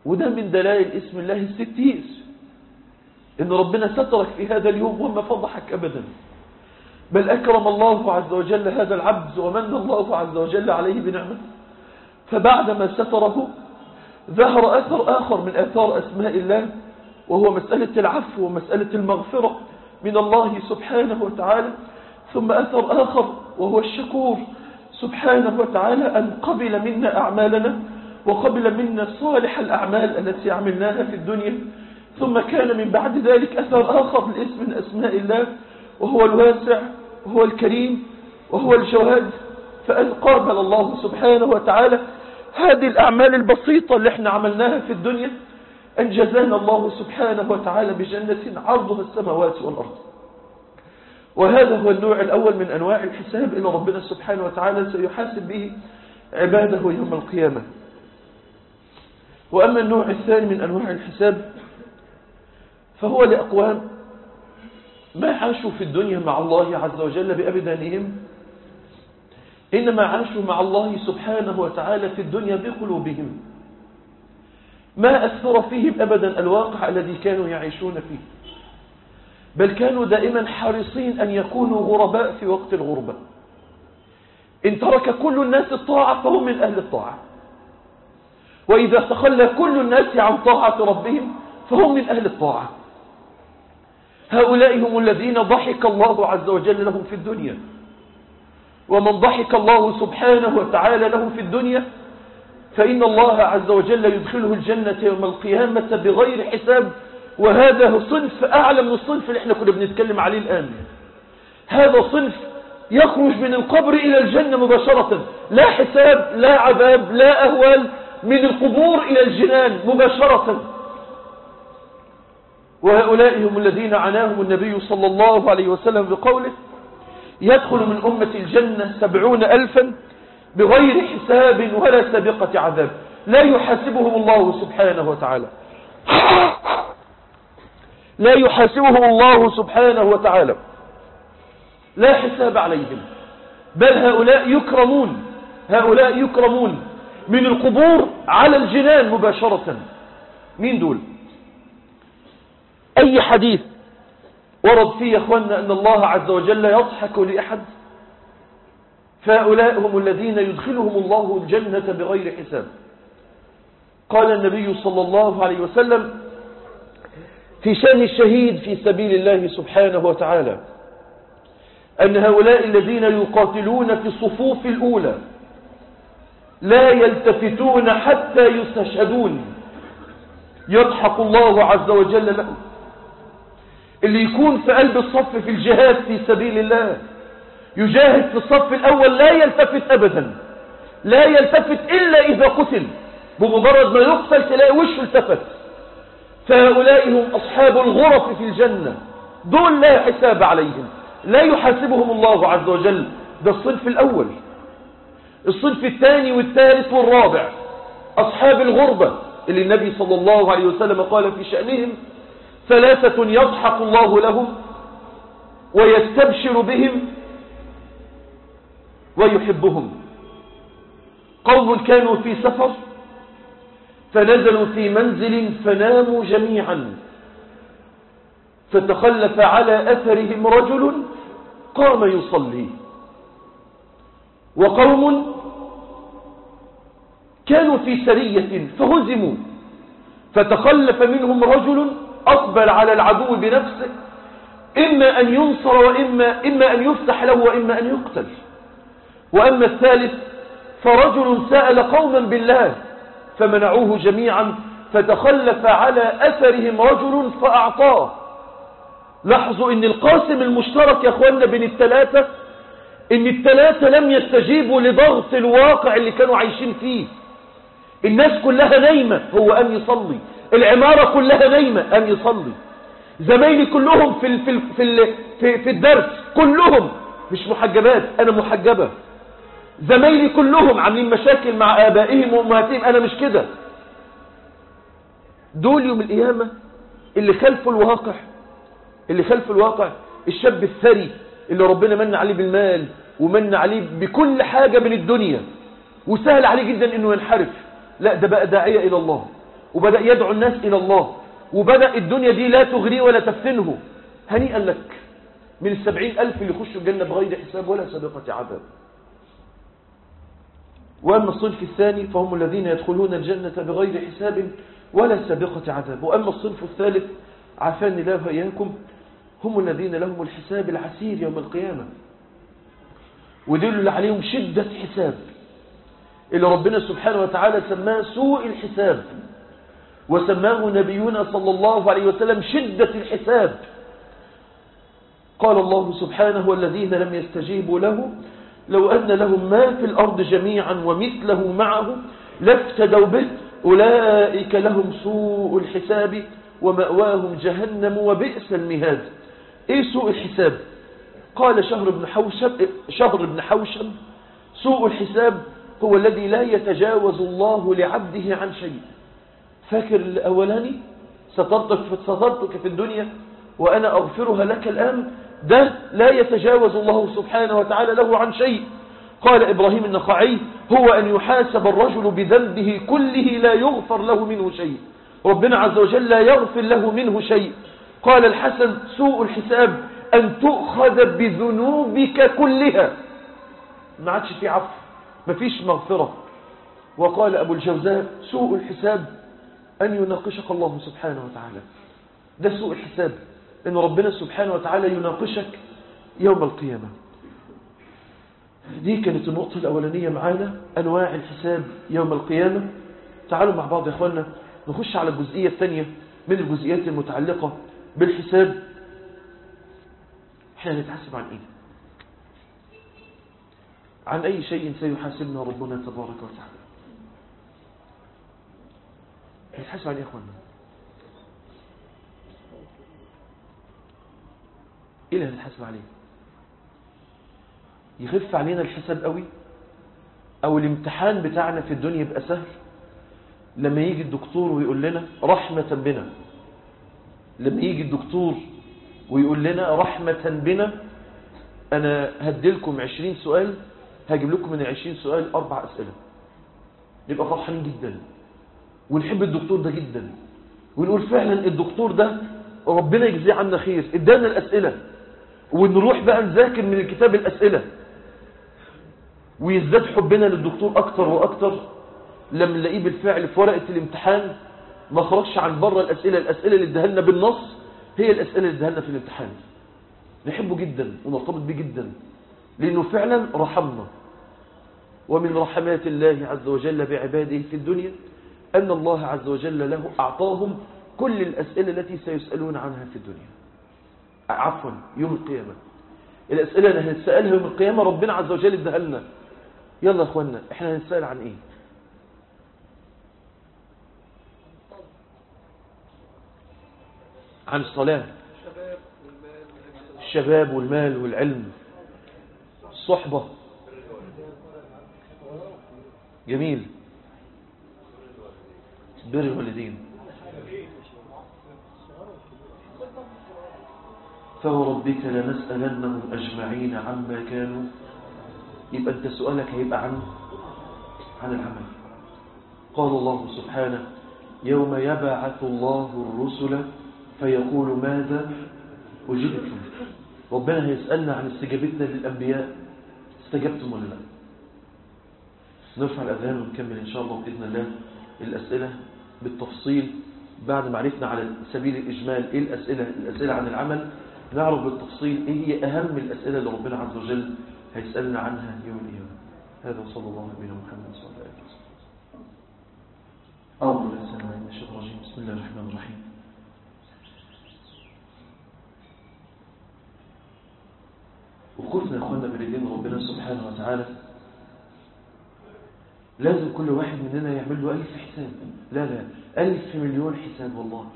وده من دلائل اسم الله الستير، إن ربنا سترك في هذا اليوم وما فضحك أبدا، بل أكرم الله عز وجل هذا العبد ومن الله عز وجل عليه بنعمة. فبعدما ستره ظهر أثر آخر من آثار أسماء الله، وهو مسألة العفو ومسألة المغفرة من الله سبحانه وتعالى. ثم أثر آخر وهو الشكور سبحانه وتعالى، أن قبل منا أعمالنا وقبل منا صالح الأعمال التي عملناها في الدنيا. ثم كان من بعد ذلك أثر آخر لاسم من أسماء الله، وهو الواسع وهو الكريم وهو الجواد. فأن قابل الله سبحانه وتعالى هذه الأعمال البسيطة اللي احنا عملناها في الدنيا، أن جزانا الله سبحانه وتعالى بجنة عرضها السماوات والأرض. وهذا هو النوع الأول من أنواع الحساب إلى ربنا سبحانه وتعالى سيحاسب به عباده يوم القيامة. وأما النوع الثاني من أنواع الحساب فهو لأقوام ما عاشوا في الدنيا مع الله عز وجل بأبدانهم، إنما عاشوا مع الله سبحانه وتعالى في الدنيا بقلوبهم، ما أثر فيهم أبدا الواقع الذي كانوا يعيشون فيه، بل كانوا دائما حريصين أن يكونوا غرباء في وقت الغربة. إن ترك كل الناس الطاعة فهم من أهل الطاعة، وإذا تخلى كل الناس عن طاعة ربهم فهم من أهل الطاعة. هؤلاء هم الذين ضحك الله عز وجل لهم في الدنيا، ومن ضحك الله سبحانه وتعالى له في الدنيا فإن الله عز وجل يدخله الجنة يوم القيامة بغير حساب. وهذا صنف أعلى من الصنف اللي احنا كنا بنتكلم عليه الآن. هذا صنف يخرج من القبر إلى الجنة مباشرة، لا حساب لا عذاب لا أهوال، من القبور إلى الجنان مباشرة. وهؤلاء هم الذين عناهم النبي صلى الله عليه وسلم بقوله: يدخل من أمة الجنة سبعون ألفا بغير حساب ولا سابقة عذاب، لا يحاسبهم الله سبحانه وتعالى لا يحاسبهم الله سبحانه وتعالى لا حساب عليهم، بل هؤلاء يكرمون هؤلاء يكرمون من القبور على الجنان مباشرة. مين دول؟ أي حديث ورد فيه يا أخوانا أن الله عز وجل يضحك لأحد، فهؤلاء هم الذين يدخلهم الله الجنة بغير حساب. قال النبي صلى الله عليه وسلم في شأن الشهيد في سبيل الله سبحانه وتعالى أن هؤلاء الذين يقاتلون في الصفوف الأولى لا يلتفتون حتى يستشهدون يضحك الله عز وجل لهم. اللي يكون في قلب الصف في الجهاد في سبيل الله يجاهد في الصف الأول لا يلتفت أبدا، لا يلتفت إلا إذا قتل، بمجرد ما يقتل تلاقي وشه التفت. فهؤلاء هم أصحاب الغرف في الجنة، دول لا حساب عليهم، لا يحاسبهم الله عز وجل. ده الصنف الأول. الصنف الثاني والثالث والرابع أصحاب الغربة اللي النبي صلى الله عليه وسلم قال في شأنهم: ثلاثة يضحك الله لهم ويستبشر بهم ويحبهم. قوم كانوا في سفر فنزلوا في منزل فناموا جميعا، فتخلف على أثرهم رجل قام يصلي. وقوم كانوا في سرية فهزموا، فتخلف منهم رجل أقبل على العدو بنفسه، إما أن ينصر وإما إما أن يفتح له وإما أن يقتل. وأما الثالث فرجل سأل قوما بالله فمنعوه جميعا، فتخلف على أثرهم رجل فأعطاه. لاحظوا ان القاسم المشترك يا اخوانا بين الثلاثة ان الثلاثة لم يستجيبوا لضغط الواقع اللي كانوا عايشين فيه. الناس كلها نايمة، هو قام يصلي. العمارة كلها نايمة، قام يصلي. زمايلي كلهم في ال في ال في, ال في, في الدرس كلهم مش محجبات، انا محجبة. زمايلي كلهم عاملين مشاكل مع آبائهم وأمهاتهم، أنا مش كده. دول يوم القيامة اللي خلف الواقع اللي خلف الواقع الشاب الثري اللي ربنا من عليه بالمال ومن عليه بكل حاجة من الدنيا وسهل عليه جدا انه ينحرف، لا ده بقى داعية الى الله وبدأ يدعو الناس إلى الله، وبدأ الدنيا دي لا تغريه ولا تفتنه. هنيئا لك من السبعين ألف اللي يخشوا الجنة بغير حساب ولا سابقة عذاب. وأما الصنف الثاني فهم الذين يدخلون الجنة بغير حساب ولا سابقة عذاب. وأما الصنف الثالث عافاني الله وإياكم هم الذين لهم الحساب العسير يوم القيامة، ودل عليهم شدة حساب اللي ربنا سبحانه وتعالى سماه سوء الحساب، وسماه نبينا صلى الله عليه وسلم شدة الحساب. قال الله سبحانه والذين لم يستجيبوا له لو أن لهم ما في الأرض جميعا ومثله معه لافتدوا به أولئك لهم سوء الحساب ومأواهم جهنم وبئس المهاد. إيه سوء الحساب؟ قال شهر بن حوشب, شهر بن حوشب سوء الحساب هو الذي لا يتجاوز الله لعبده عن شيء. فاكر الأولاني سترتك, سترتك في الدنيا وأنا أغفرها لك الآن، ده لا يتجاوز الله سبحانه وتعالى له عن شيء. قال إبراهيم النخعي هو أن يحاسب الرجل بذنبه كله لا يغفر له منه شيء، ربنا عز وجل لا يغفر له منه شيء. قال الحسن سوء الحساب أن تؤخذ بذنوبك كلها، ما عادش في عفو، ما فيش مغفرة. وقال أبو الجوزاء سوء الحساب أن يناقشك الله سبحانه وتعالى، ده سوء الحساب، أن ربنا سبحانه وتعالى يناقشك يوم القيامة. دي كانت النقطة الأولانية معانا، أنواع الحساب يوم القيامة. تعالوا مع بعض يا أخوانا نخش على الجزئية الثانية من الجزئيات المتعلقة بالحساب. احنا نتحاسب عن ايه؟ عن أي شيء سيحاسبنا ربنا تبارك وتعالى. نتحاسب عن ايه يا أخوانا؟ ايه اللي هنتحاسب عليه؟ يخف علينا الحساب قوي، او الامتحان بتاعنا في الدنيا يبقى سهل لما يجي الدكتور ويقول لنا رحمة بنا، لما يجي الدكتور ويقول لنا رحمة بنا أنا هديلكم عشرين سؤال، هجيب لكم من العشرين سؤال أربع أسئلة، نبقى فرحانين جدا ونحب الدكتور ده جدا، ونقول فعلا الدكتور ده ربنا يجزيه عنا خير ادانا الأسئلة، ونروح بقى نذاكر من الكتاب الأسئلة، ويزداد حبنا للدكتور أكتر وأكتر لما نلاقيه بالفعل في ورقة الامتحان ما خرجش عن بره الأسئلة، الأسئلة اللي اداها لنا بالنص هي الأسئلة اللي اداها لنا في الامتحان. نحبه جدا ونرتبط به جدا لأنه فعلا رحمنا. ومن رحمات الله عز وجل بعباده في الدنيا أن الله عز وجل له أعطاهم كل الأسئلة التي سيسألون عنها في الدنيا، عفوا يوم القيامة. الأسئلة اللي هنسألها يوم القيامة ربنا عز وجل اداها لنا. يلا يا أخوانا احنا هنسأل عن ايه؟ عن الصلاة، الشباب والمال والعلم، الصحبة، جميل، بر الوالدين. فوربك لنسألنهم أجمعين عما كانوا. يبقى أنت سؤالك هيبقى عن عن العمل. قال الله سبحانه يوم يبعث الله الرسل فيقول ماذا أجبتم. ربنا هيسألنا عن استجابتنا للأنبياء، استجبتم ولا لا؟ نرفع الأذان ونكمل إن شاء الله بإذن الله الأسئلة بالتفصيل بعد ما عرفنا على سبيل الإجمال إيه الأسئلة الأسئلة عن العمل، نعرف بالتفصيل إيه هي أهم الأسئلة اللي ربنا عز وجل هيسألنا عنها يوم القيامة. هذا صلى الله عليه محمد صلى الله عليه وسلم. أعوذ بالله من الشيطان الرجيم. بسم الله الرحمن الرحيم. وقفنا يا اخوانا برجلين ربنا سبحانه وتعالى لازم كل واحد مننا يعمل له ألف حساب، لا لا ألف مليون حساب والله،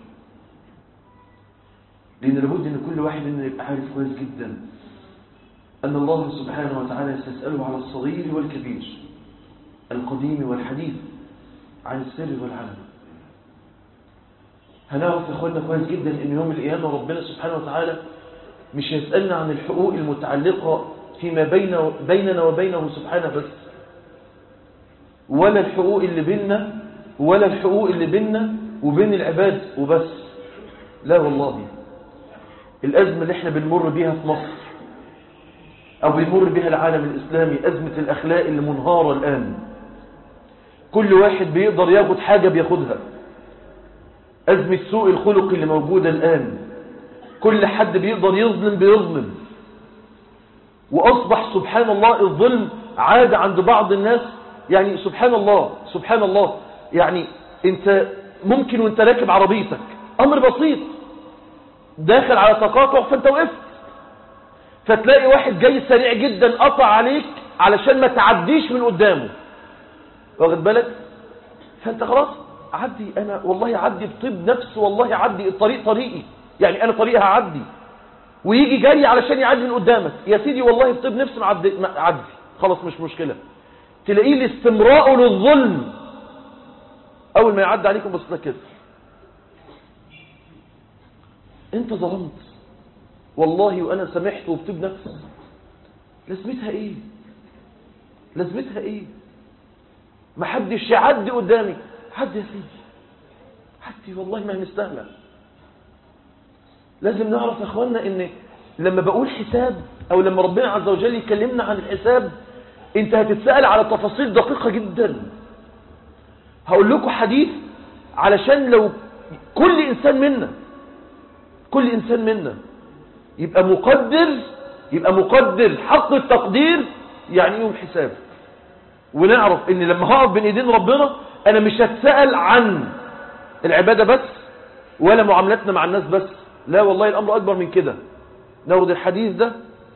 لأن لابد أن كل واحد مننا يبقى عارف كويس جدا أن الله سبحانه وتعالى سيسأله على الصغير والكبير، القديم والحديث، عن السر والعلن. هنعرف يا اخوانا كويس جدا أن يوم القيامة ربنا سبحانه وتعالى مش هيسألنا عن الحقوق المتعلقة فيما بين بيننا وبينه سبحانه بس، ولا الحقوق اللي بيننا ولا الحقوق اللي بيننا وبين العباد وبس. لا والله، الأزمة اللي احنا بنمر بيها في مصر أو بيمر بها العالم الإسلامي، أزمة الأخلاق اللي منهارة الآن، كل واحد بيقدر ياخد حاجة بياخدها. أزمة سوء الخلق اللي موجودة الآن، كل حد بيقدر يظلم بيظلم. وأصبح سبحان الله الظلم عادة عند بعض الناس. يعني سبحان الله سبحان الله، يعني انت ممكن وانت راكب عربيتك أمر بسيط، داخل على تقاطع فانت وقفت، فتلاقي واحد جاي سريع جدا قطع عليك علشان ما تعديش من قدامه، واخد بالك؟ فانت خلاص عدي، انا والله عدي بطيب نفس، والله عدي، الطريق طريقي، يعني انا طريقها عدي، ويجي جري علشان يعدي من قدامك، يا سيدي والله بطيب نفس معدي عدي خلاص مش مشكلة. تلاقيه الاستمراء للظلم، اول ما يعدي عليكم بس كده انت ظلمت والله وانا سامحت وبطيب نفس، لازمتها ايه؟ لازمتها ايه؟ ما حدش يعدي قدامي، حد يا سيدي حدي والله ما مستاهله. لازم نعرف يا اخوانا ان لما بقول حساب او لما ربنا عز وجل يكلمنا عن الحساب، انت هتتسأل على تفاصيل دقيقة جدا. هقول لكم حديث علشان لو كل انسان منا كل انسان منا يبقى مقدر يبقى مقدر حق التقدير يعني يوم حساب، ونعرف ان لما هقف بين ايدين ربنا انا مش هتسأل عن العبادة بس ولا معاملتنا مع الناس بس، لا والله الامر اكبر من كده. نورد الحديث ده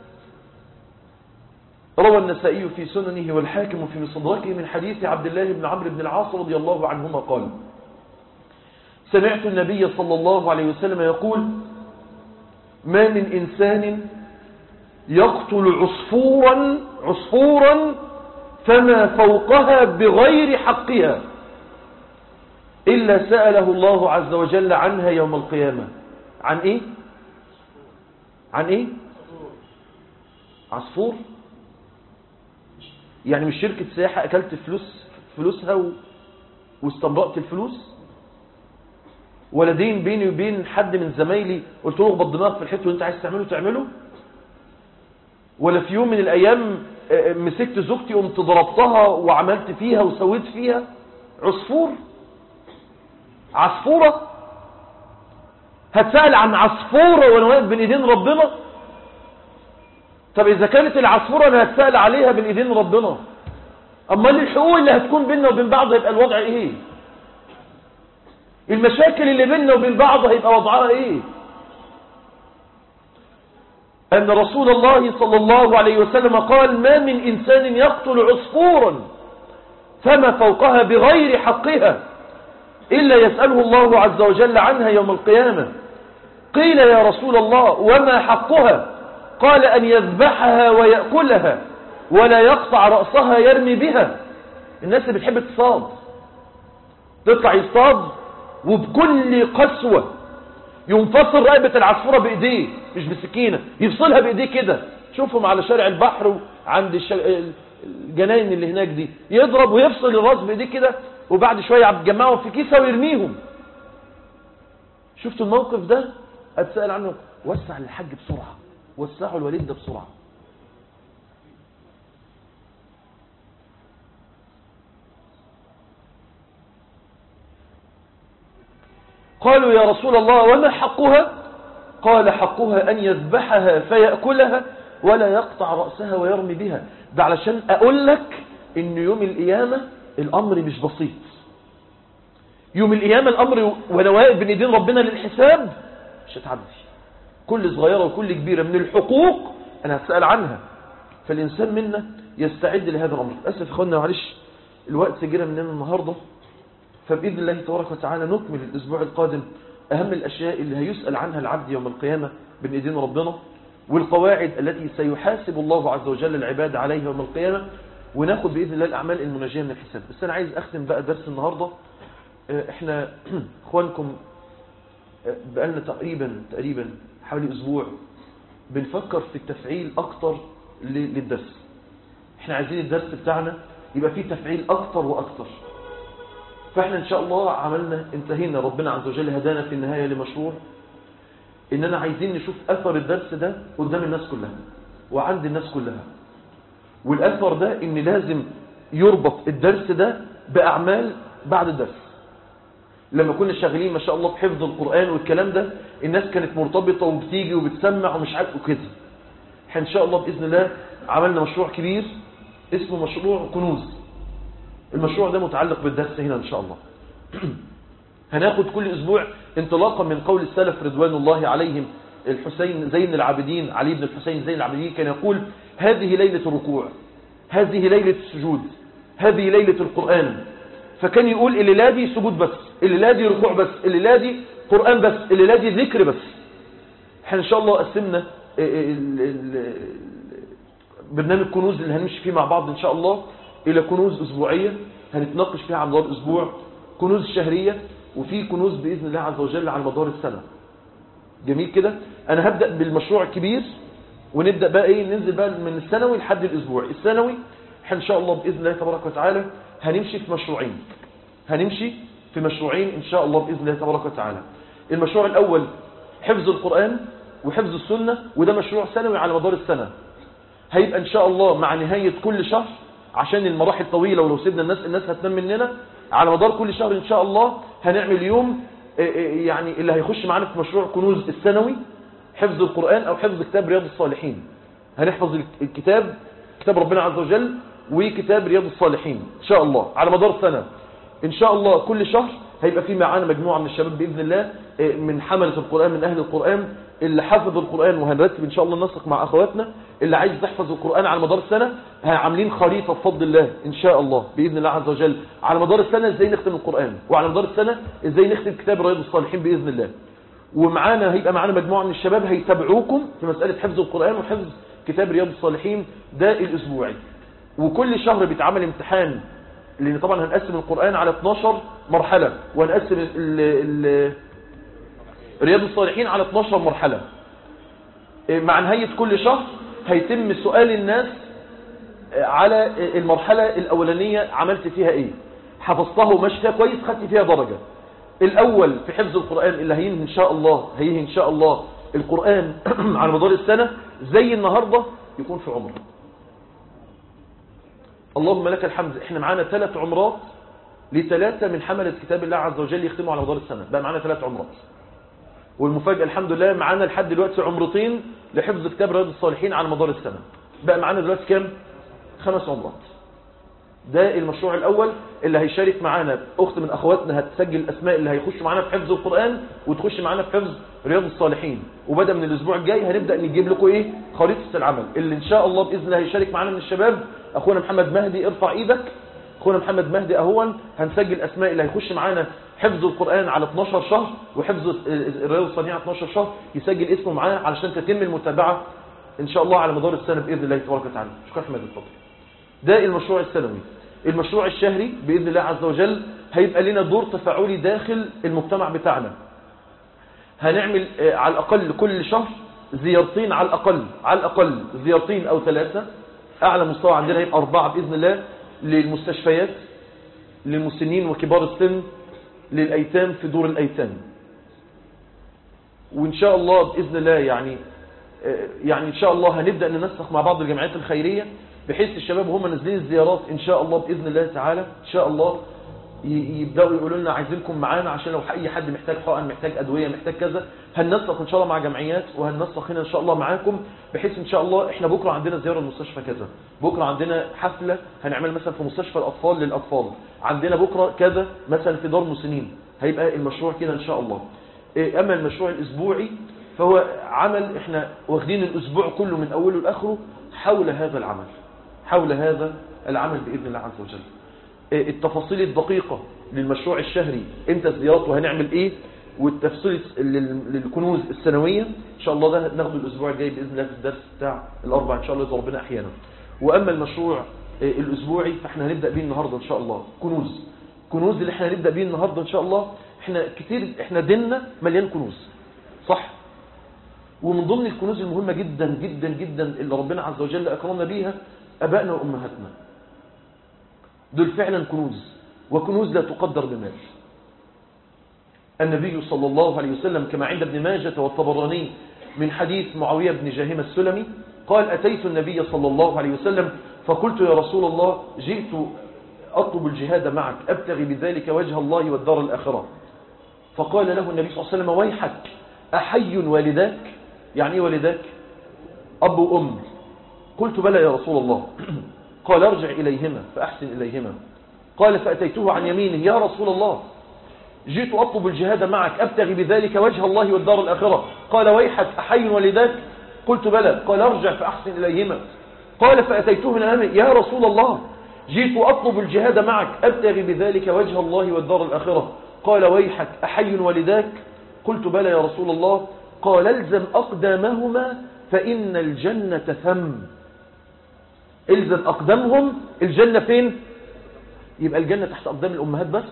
روى النسائي في سننه والحاكم في مصدركه من حديث عبد الله بن عمرو بن العاص رضي الله عنهما قال: سمعت النبي صلى الله عليه وسلم يقول: ما من إنسان يقتل عصفورا عصفورا فما فوقها بغير حقها إلا سأله الله عز وجل عنها يوم القيامة. عن إيه؟ عن إيه؟ عصفور؟ يعني مش شركة سياحة أكلت فلوس فلوسها و... واستنبأت الفلوس؟ ولا دين بيني وبين حد من زمايلي قلت له اخبط دماغك في الحته وانت عايز تعمله تعمله؟ ولا في يوم من الأيام مسكت زوجتي قمت ضربتها وعملت فيها وسويت فيها؟ عصفور، عصفورة. هتسأل عن عصفورة وانا واقف بين ايدين ربنا؟ طب إذا كانت العصفورة أنا هتسأل عليها بين إيدين ربنا، أمال الحقوق اللي هتكون بيننا وبين بعض هيبقى الوضع إيه؟ المشاكل اللي بيننا وبين بعض هيبقى وضعها إيه؟ أن رسول الله صلى الله عليه وسلم قال: ما من إنسان يقتل عصفورا فما فوقها بغير حقها إلا يسأله الله عز وجل عنها يوم القيامة. قيل: يا رسول الله وما حقها؟ قال: أن يذبحها ويأكلها ولا يقطع رأسها يرمي بها. الناس اللي بتحب تصاد تطلع يصطاد وبكل قسوة ينفصل رقبة العصفورة بإيديه مش بسكينة، يفصلها بإيديه كده. شوفهم على شارع البحر وعند الجناين اللي هناك دي، يضرب ويفصل الراس بإيديه كده وبعد شوية يجمعهم في كيسة ويرميهم. شفتوا الموقف ده؟ أتسأل عنه. وسع للحج بسرعة، وسعوا الوليد ده بسرعة. قالوا: يا رسول الله وما حقها؟ قال: حقها أن يذبحها فيأكلها ولا يقطع رأسها ويرمي بها. ده علشان أقول لك إن يوم القيامة الأمر مش بسيط. يوم القيامة الأمر وانا واقف بين ايدين ربنا للحساب مش هتعدي. كل صغيرة وكل كبيرة من الحقوق أنا هسأل عنها، فالإنسان منا يستعد لهذا الأمر. أسف أخوانا معلش الوقت جرى مننا النهاردة، فبإذن الله تبارك وتعالى نكمل الأسبوع القادم أهم الأشياء اللي هيسأل عنها العبد يوم القيامة بين ايدين ربنا، والقواعد التي سيحاسب الله عز وجل العباد عليها يوم القيامة، وناخد بإذن الله الأعمال المناجية من الحساب. بس أنا عايز أختم بقى درس النهاردة. احنا اخوانكم بقالنا تقريبا تقريبا حوالي اسبوع بنفكر في التفعيل اكتر للدرس. احنا عايزين الدرس بتاعنا يبقى فيه تفعيل اكتر واكتر. فاحنا ان شاء الله عملنا انتهينا، ربنا عز وجل هدانا في النهاية لمشروع اننا عايزين نشوف اثر الدرس ده قدام الناس كلها وعند الناس كلها. والاثر ده ان لازم يربط الدرس ده باعمال بعد الدرس. لما كنا شغالين ما شاء الله بحفظ القرآن والكلام ده، الناس كانت مرتبطة وبتيجي وبتسمع ومش عارف وكده. احنا ان شاء الله باذن الله عملنا مشروع كبير اسمه مشروع كنوز. المشروع ده متعلق بالدرس هنا ان شاء الله. هناخد كل اسبوع انطلاقا من قول السلف رضوان الله عليهم. الحسين زين العابدين، علي بن الحسين زين العابدين، كان يقول: هذه ليلة الركوع، هذه ليلة السجود، هذه ليلة القرآن. فكان يقول الليلة دي سجود بس، الليلة دي ركوع بس، الليلة دي قرآن بس، الليلة دي ذكر بس. احنا ان شاء الله قسمنا برنامج كنوز اللي هنمشي فيه مع بعض ان شاء الله الى كنوز اسبوعية هنتناقش فيها على مدار اسبوع، كنوز شهرية، وفي كنوز بإذن الله عز وجل على مدار السنة. جميل كده. انا هبدأ بالمشروع الكبير ونبدأ بقى ايه، ننزل بقى من السنوي لحد الاسبوع. السنوي احنا ان شاء الله بإذن الله تبارك وتعالى هنمشي في مشروعين هنمشي في مشروعين ان شاء الله بإذن الله تبارك وتعالى. المشروع الاول حفظ القرآن وحفظ السنة، وده مشروع سنوي على مدار السنة. هيبقى ان شاء الله مع نهاية كل شهر، عشان المراحل طويلة ولو سيبنا الناس الناس هتنام مننا. على مدار كل شهر ان شاء الله هنعمل يوم يعني اللي هيخش معانا في مشروع كنوز السنوي حفظ القرآن او حفظ كتاب رياض الصالحين. هنحفظ الكتاب كتاب ربنا عز وجل وكتاب رياض الصالحين ان شاء الله على مدار سنة. ان شاء الله كل شهر هيبقى في معانا مجموعة من الشباب بإذن الله من حملة القرآن، من أهل القرآن اللي حفظ القرآن، وهنرتب إن شاء الله نسق مع أخواتنا اللي عايز تحفظ القرآن على مدار السنة. عاملين خريطة بفضل الله إن شاء الله بإذن الله عز وجل على مدار السنة إزاي نختم القرآن، وعلى مدار السنة إزاي نختم كتاب رياض الصالحين بإذن الله. ومعانا هيبقى معانا مجموعة من الشباب هيتابعوكم في مسألة حفظ القرآن وحفظ كتاب رياض الصالحين ده الأسبوعي. وكل شهر بيتعمل امتحان، لأن طبعا هنقسم القرآن على اتناشر مرحلة، وهنقسم ال ال رياض الصالحين على اتناشر مرحلة. مع نهاية كل شهر هيتم سؤال الناس على المرحلة الأولانية عملت فيها ايه، حفظتها وماشي فيها كويس، خدت فيها درجة. الأول في حفظ القرآن اللي هينهي إن شاء الله هينهي إن شاء الله القرآن على مدار السنة زي النهاردة يكون في عمره. اللهم لك الحمد. احنا معانا ثلاث عمرات لثلاثة من حملة كتاب الله عز وجل يختموا على مدار السنة، بقى معانا ثلاث عمرات. والمفاجأة الحمد لله معانا لحد دلوقتي عمرتين لحفظ كتاب رياض الصالحين على مدار السنة، بقى معانا دلوقتي كام؟ خمس عمرات. ده المشروع الأول اللي هيشارك معانا أخت من أخواتنا هتسجل الأسماء اللي هيخشوا معانا في حفظ القرآن وتخش معانا في حفظ رياض الصالحين. وبدأ من الأسبوع الجاي هنبدأ نجيب لكم إيه خريطة العمل اللي إن شاء الله بإذن الله هيشارك معانا من الشباب. أخونا محمد مهدي ارفع إيدك. أخونا محمد مهدي أهون هنسجل أسماء اللي هيخش معانا حفظ القرآن على اتناشر شهر وحفظ رياض الصالحين على اتناشر شهر، يسجل اسمه معانا علشان تتم المتابعة إن شاء الله على مدار السنة بإذن الله تبارك وتعالى. شكرا محمد الفضل. ده المشروع السنوي. المشروع الشهري بإذن الله عز وجل هيبقى لنا دور تفاعلي داخل المجتمع بتاعنا. هنعمل على الأقل كل شهر زيارتين، على الأقل على الأقل زيارتين أو ثلاثة، أعلى مستوى عندنا هيبقى أربعة بإذن الله، للمستشفيات، للمسنين وكبار السن، للأيتام في دور الأيتام. وإن شاء الله بإذن الله يعني يعني إن شاء الله هنبدأ ننسق مع بعض الجمعيات الخيرية بحيث الشباب وهم نازلين الزيارات إن شاء الله بإذن الله تعالى إن شاء الله يبدأوا يقولوا لنا عايزينكم معانا، عشان لو أي حد محتاج حقن، محتاج أدوية، محتاج كذا، هننسق إن شاء الله مع جمعيات وهننسق هنا إن شاء الله معاكم، بحيث إن شاء الله إحنا بكرة عندنا زيارة للمستشفى كذا، بكرة عندنا حفلة هنعمل مثلا في مستشفى الأطفال للأطفال، عندنا بكرة كذا مثلا في دار مسنين. هيبقى المشروع كده إن شاء الله. أما المشروع الأسبوعي فهو عمل إحنا واخدين الأسبوع كله من أوله لآخره حول هذا العمل حول هذا العمل بإذن الله عز وجل. التفاصيل الدقيقة للمشروع الشهري، امتى الزيارات وهنعمل ايه، والتفصيل للكنوز السنوية ان شاء الله ده ناخده الاسبوع الجاي بإذن الله في الدرس بتاع الاربع ان شاء الله اذا ربنا احيانا. واما المشروع الاسبوعي فاحنا هنبدأ بيه النهاردة ان شاء الله كنوز كنوز اللي احنا هنبدأ بيه النهاردة ان شاء الله. احنا كتير احنا ديننا مليان كنوز صح، ومن ضمن الكنوز المهمة جدا جدا جدا اللي ربنا عز وجل اكرمنا بيها ابائنا وامهاتنا. دول فعلا كنوز. وكنوز لا تقدر بمال. النبي صلى الله عليه وسلم كما عند ابن ماجة والطبراني من حديث معاوية بن جاهمة السلمي قال أتيت النبي صلى الله عليه وسلم فقلت يا رسول الله جئت أطلب الجهاد معك أبتغي بذلك وجه الله والدار الآخرة. فقال له النبي صلى الله عليه وسلم ويحك أحي والداك؟ يعني إيه والداك؟ أب وأم. قلت بلى يا رسول الله. قال ارجع إليهما فأحسن إليهما. قال فأتيته عن يمينه يا رسول الله جئت أطلب الجهاد معك أبتغي بذلك وجه الله والدار الآخرة. قال ويحك أحي والداك؟ قلت بلى. قال ارجع فأحسن إليهما. قال فأتيته من أمامي يا رسول الله جئت أطلب الجهاد معك أبتغي بذلك وجه الله والدار الآخرة. قال ويحك أحي والداك؟ قلت بلى يا رسول الله. قال الزم أقدامهما فإن الجنة ثم. الزم أقدامهم. الجنة فين؟ يبقى الجنة تحت أقدام الأمهات بس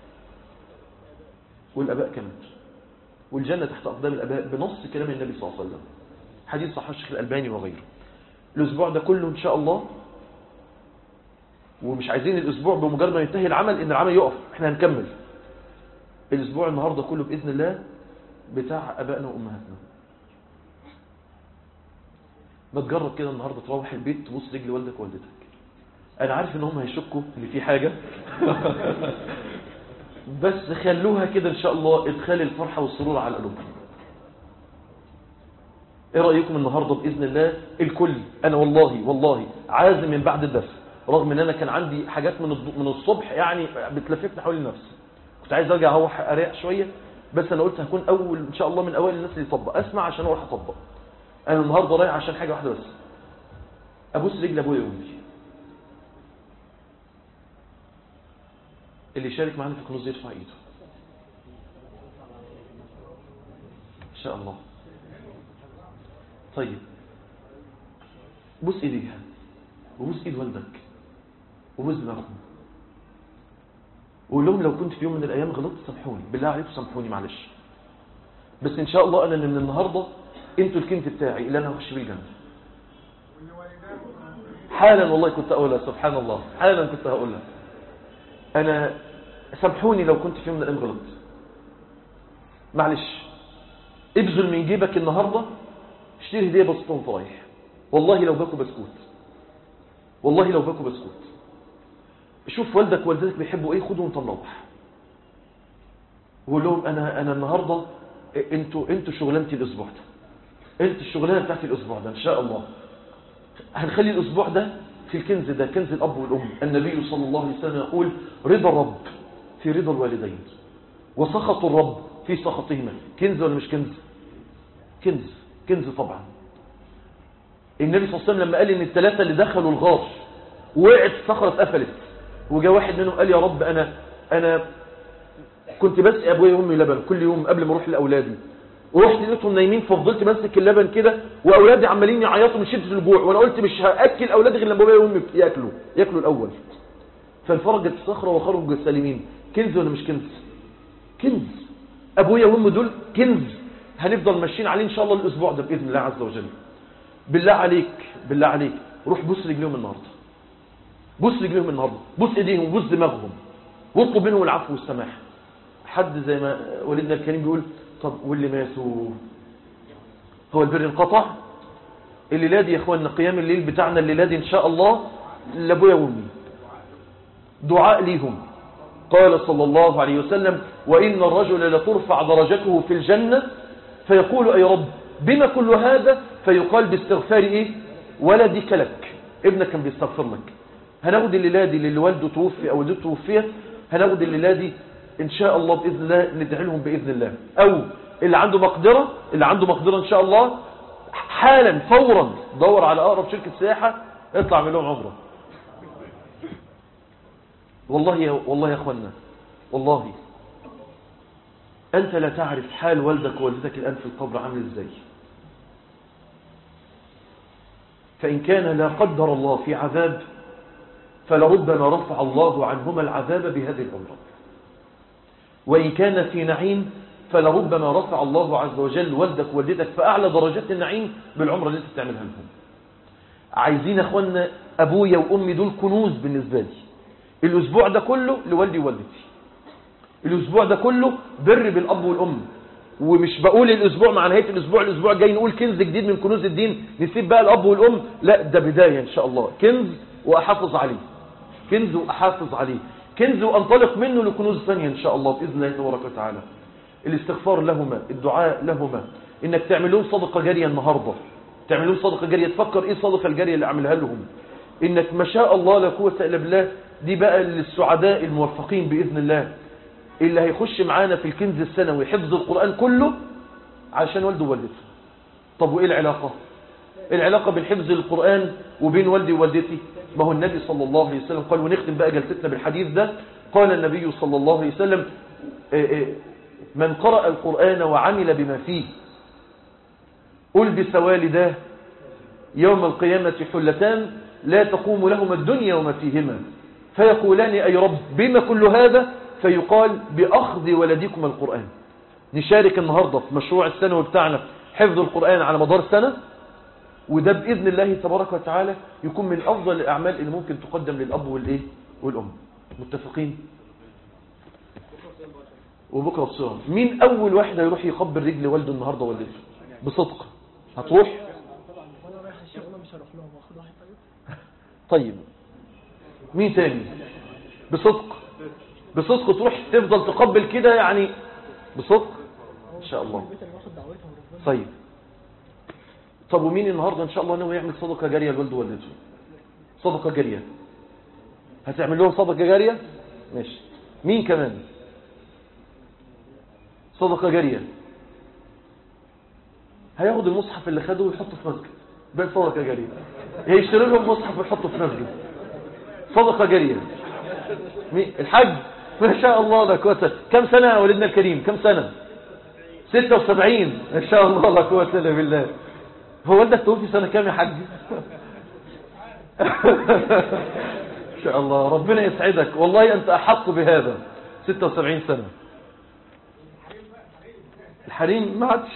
والأباء كمان، والجنة تحت أقدام الأباء بنص كلام النبي صلى الله عليه وسلم، حديث صحيح الشيخ الألباني وغيره. الأسبوع ده كله إن شاء الله، ومش عايزين الأسبوع بمجرد ما ينتهي العمل إن العمل يقف، إحنا هنكمل الأسبوع النهاردة كله بإذن الله بتاع أبائنا وأمهاتنا. ما تجرب كده النهاردة تروح البيت تبص رجل والدك ووالدتك. أنا عارف إن هم هيشكوا إن في حاجة بس خلوها كده إن شاء الله ادخال الفرحة والسرور على قلوبهم. إيه رأيكم النهاردة بإذن الله الكل؟ أنا والله والله عازم من بعد الدرس، رغم إن أنا كان عندي حاجات من من الصبح يعني بتلفتني حول نفسي، كنت عايز أرجع أروح أريح شوية، بس أنا قلت هكون أول إن شاء الله من أوائل الناس اللي يطبق، أسمع عشان أروح أطبق. أنا النهاردة رايح عشان حاجة واحدة بس، أبوس رجل أبويا وأمي. اللي يشارك معنا في الكنوز يرفع إيده إن شاء الله. طيب بوس إيديها وبوس إيد والدك وبوس دماغهم، وقول لهم لو كنت في يوم من الأيام غلطت سامحوني، بالله عليكم سامحوني معلش، بس إن شاء الله أنا من النهاردة أنتوا الكنز بتاعي اللي أنا هخش بيه الجنة. حالا والله كنت أقولها، سبحان الله، حالا كنت هقولها. أنا سامحوني لو كنت في يوم من الأيام غلطت، معلش ابذل من جيبك النهاردة اشتري هدية بسيطة وانت رايح، والله لو باكوا بسكوت، والله لو باكوا بسكوت. شوف والدك ووالدتك بيحبوا ايه، خدوا وانت مروح وقول لهم انا انا النهارده انتوا انتوا شغلانتي الاسبوع ده، انتوا الشغلانه بتاعتي الاسبوع ده ان شاء الله. هنخلي الاسبوع ده في الكنز ده، كنز الاب والام. النبي صلى الله عليه وسلم يقول رضا الرب في رضا الوالدين وسخط الرب في سخطهما. كنز ولا مش كنز؟ كنز، كنز طبعا. النبي صلى الله عليه وسلم لما قال ان الثلاثه اللي دخلوا الغار وقعت الصخره اتقفلت، وجاء واحد منهم قال يا رب انا انا كنت بسقي ابويا وامي لبن كل يوم قبل ما اروح لاولادي، ورحت لقيتهم نايمين ففضلت ماسك اللبن كده واولادي عمالين يعيطوا من شده الجوع، وانا قلت مش هاكل اولادي غير لما ابويا وامي ياكلوا ياكلوا الاول. فانفرجت الصخره وخرجوا سالمين. كنز ولا مش كنز؟ كنز. ابويا وامي دول كنز هنفضل ماشيين عليه ان شاء الله الاسبوع ده باذن الله عز وجل. بالله عليك بالله عليك روح بوس رجليهم النهارده، بوس رجليهم النهارده، بوس ايديهم وبوس دماغهم، واطلب منهم العفو والسماح. حد زي ما والدنا الكريم بيقول طب واللي ماتوا هو البر انقطع؟ الليله دي يا اخواننا قيام الليل بتاعنا الليله دي ان شاء الله لابويا وامي، دعاء ليهم. قال صلى الله عليه وسلم وان الرجل لترفع درجته في الجنه فيقول اي رب بما كل هذا؟ فيقال باستغفار ايه؟ ولدك لك، ابنك كان بيستغفر لك. هناخد الليله دي اللي والده توفي او والدته توفيت، هناخد الليله دي ان شاء الله باذن الله ندعي لهم باذن الله. او اللي عنده مقدره اللي عنده مقدره ان شاء الله حالا فورا دور على اقرب شركه سياحه اطلع من لهم عمره. والله يا والله يا اخوانا والله انت لا تعرف حال والدك ووالدتك الان في القبر عامل ازاي. فان كان لا قدر الله في عذاب فلربما رفع الله عنهما العذاب بهذه العمره، وإن كان في نعيم فلربما رفع الله عز وجل والدك ووالدتك فأعلى درجات النعيم بالعمرة اللي انت بتعملها لهم. عايزين اخوانا ابويا وامي دول كنوز بالنسبة لي، الأسبوع ده كله لوالدي ووالدتي، الأسبوع ده كله بر بالأب والأم. ومش بقول الأسبوع مع نهاية الأسبوع الأسبوع جاي نقول كنز جديد من كنوز الدين نسيب بقى الأب والأم، لا ده بداية إن شاء الله. كنز وأحافظ عليه، كنز وأحافظ عليه، كنز وأنطلق منه لكنوز ثانية إن شاء الله بإذن الله تبارك وتعالى. الاستغفار لهما، الدعاء لهما، إنك تعمل لهم صدقة جارية النهاردة، تعمل لهم صدقة جارية، تفكر إيه الصدقة الجارية اللي أعملها لهم، إنك ما شاء الله لا قوة إلا بالله. دي بقى للسعداء الموفقين بإذن الله اللي هيخش معانا في الكنز السنوي حفظ القرآن كله عشان والده ووالدته. طب وإيه العلاقة؟ العلاقة بين حفظ القرآن وبين والدي ووالدتي، ما هو النبي صلى الله عليه وسلم قال، ونختم بقى جلستنا بالحديث ده، قال النبي صلى الله عليه وسلم من قرأ القرآن وعمل بما فيه ألبس والداه يوم القيامة حلتان لا تقوم لهما الدنيا وما فيهما فيقولان أي رب بما كل هذا؟ فيقال بأخذ ولدكم القرآن. نشارك النهاردة في مشروع السنوي بتاعنا حفظ القرآن على مدار السنة، وده بإذن الله تبارك وتعالى يكون من أفضل الأعمال اللي ممكن تقدم للأب والإيه والأم. متفقين؟ وبكرة الصيام. مين أول واحد هيروح يقبل رجل والده النهاردة والدته بصدق؟ هتروح؟ طيب مين تاني بصدق؟ بصدق تروح تفضل تقبل كده يعني بصدق ان شاء الله. طيب طب ومين النهارده ان شاء الله ناوي يعمل صدقه جاريه لوالده ووالدته؟ صدقه جاريه هتعمل لهم صدقه جاريه؟ ماشي. مين كمان صدقه جاريه هياخد المصحف اللي خده ويحطه في مسجد بقى صدقه جاريه، هيشتري لهم مصحف ويحطه في مسجد صدقه جاريه. الحج ما شاء الله لا قوه. كم سنه يا ولدنا الكريم؟ كم سنه؟ ستة وسبعين ما شاء الله لا قوه الا بالله. هو والدك توفي سنه كام يا حاج؟ ان شاء الله ربنا يسعدك، والله انت احق بهذا. ستة وسبعين سنه. الحريم ما عادش.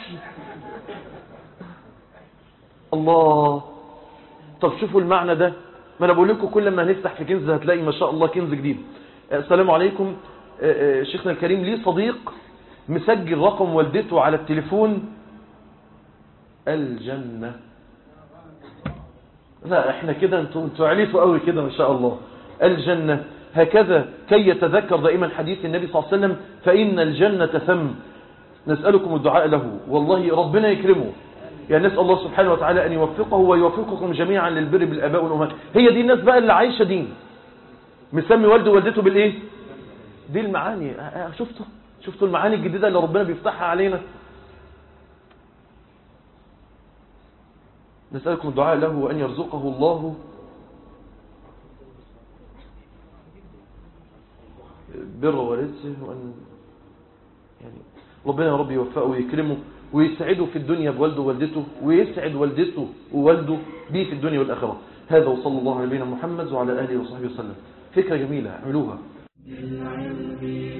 الله. طب شوفوا المعنى ده، ما انا بقول لكم كل ما هنفتح في كنز هتلاقي ما شاء الله كنز جديد. السلام عليكم. شيخنا الكريم ليه صديق مسجل رقم والدته على التليفون الجنة. لا احنا كده انتوا انتوا عليتوا قوي كده ما شاء الله. الجنة هكذا كي يتذكر دائما حديث النبي صلى الله عليه وسلم فإن الجنة ثم. نسألكم الدعاء له، والله ربنا يكرمه. يعني نسأل الله سبحانه وتعالى أن يوفقه ويوفقكم جميعا للبر بالآباء والأمهات. هي دي الناس بقى اللي عايشة دين، مسمي والده ووالدته بالإيه؟ دي المعاني. شفتوا شفتوا المعاني الجديدة اللي ربنا بيفتحها علينا. نسألكم الدعاء له وأن يرزقه الله بر والدته، وأن يعني ربنا يا رب يوفقه ويكرمه ويسعده في الدنيا بوالده ووالدته، ويسعد والدته ووالده به في الدنيا والآخرة. هذا وصلى الله على نبينا محمد وعلى آله وصحبه وسلم. فكرة جميلة اعملوها.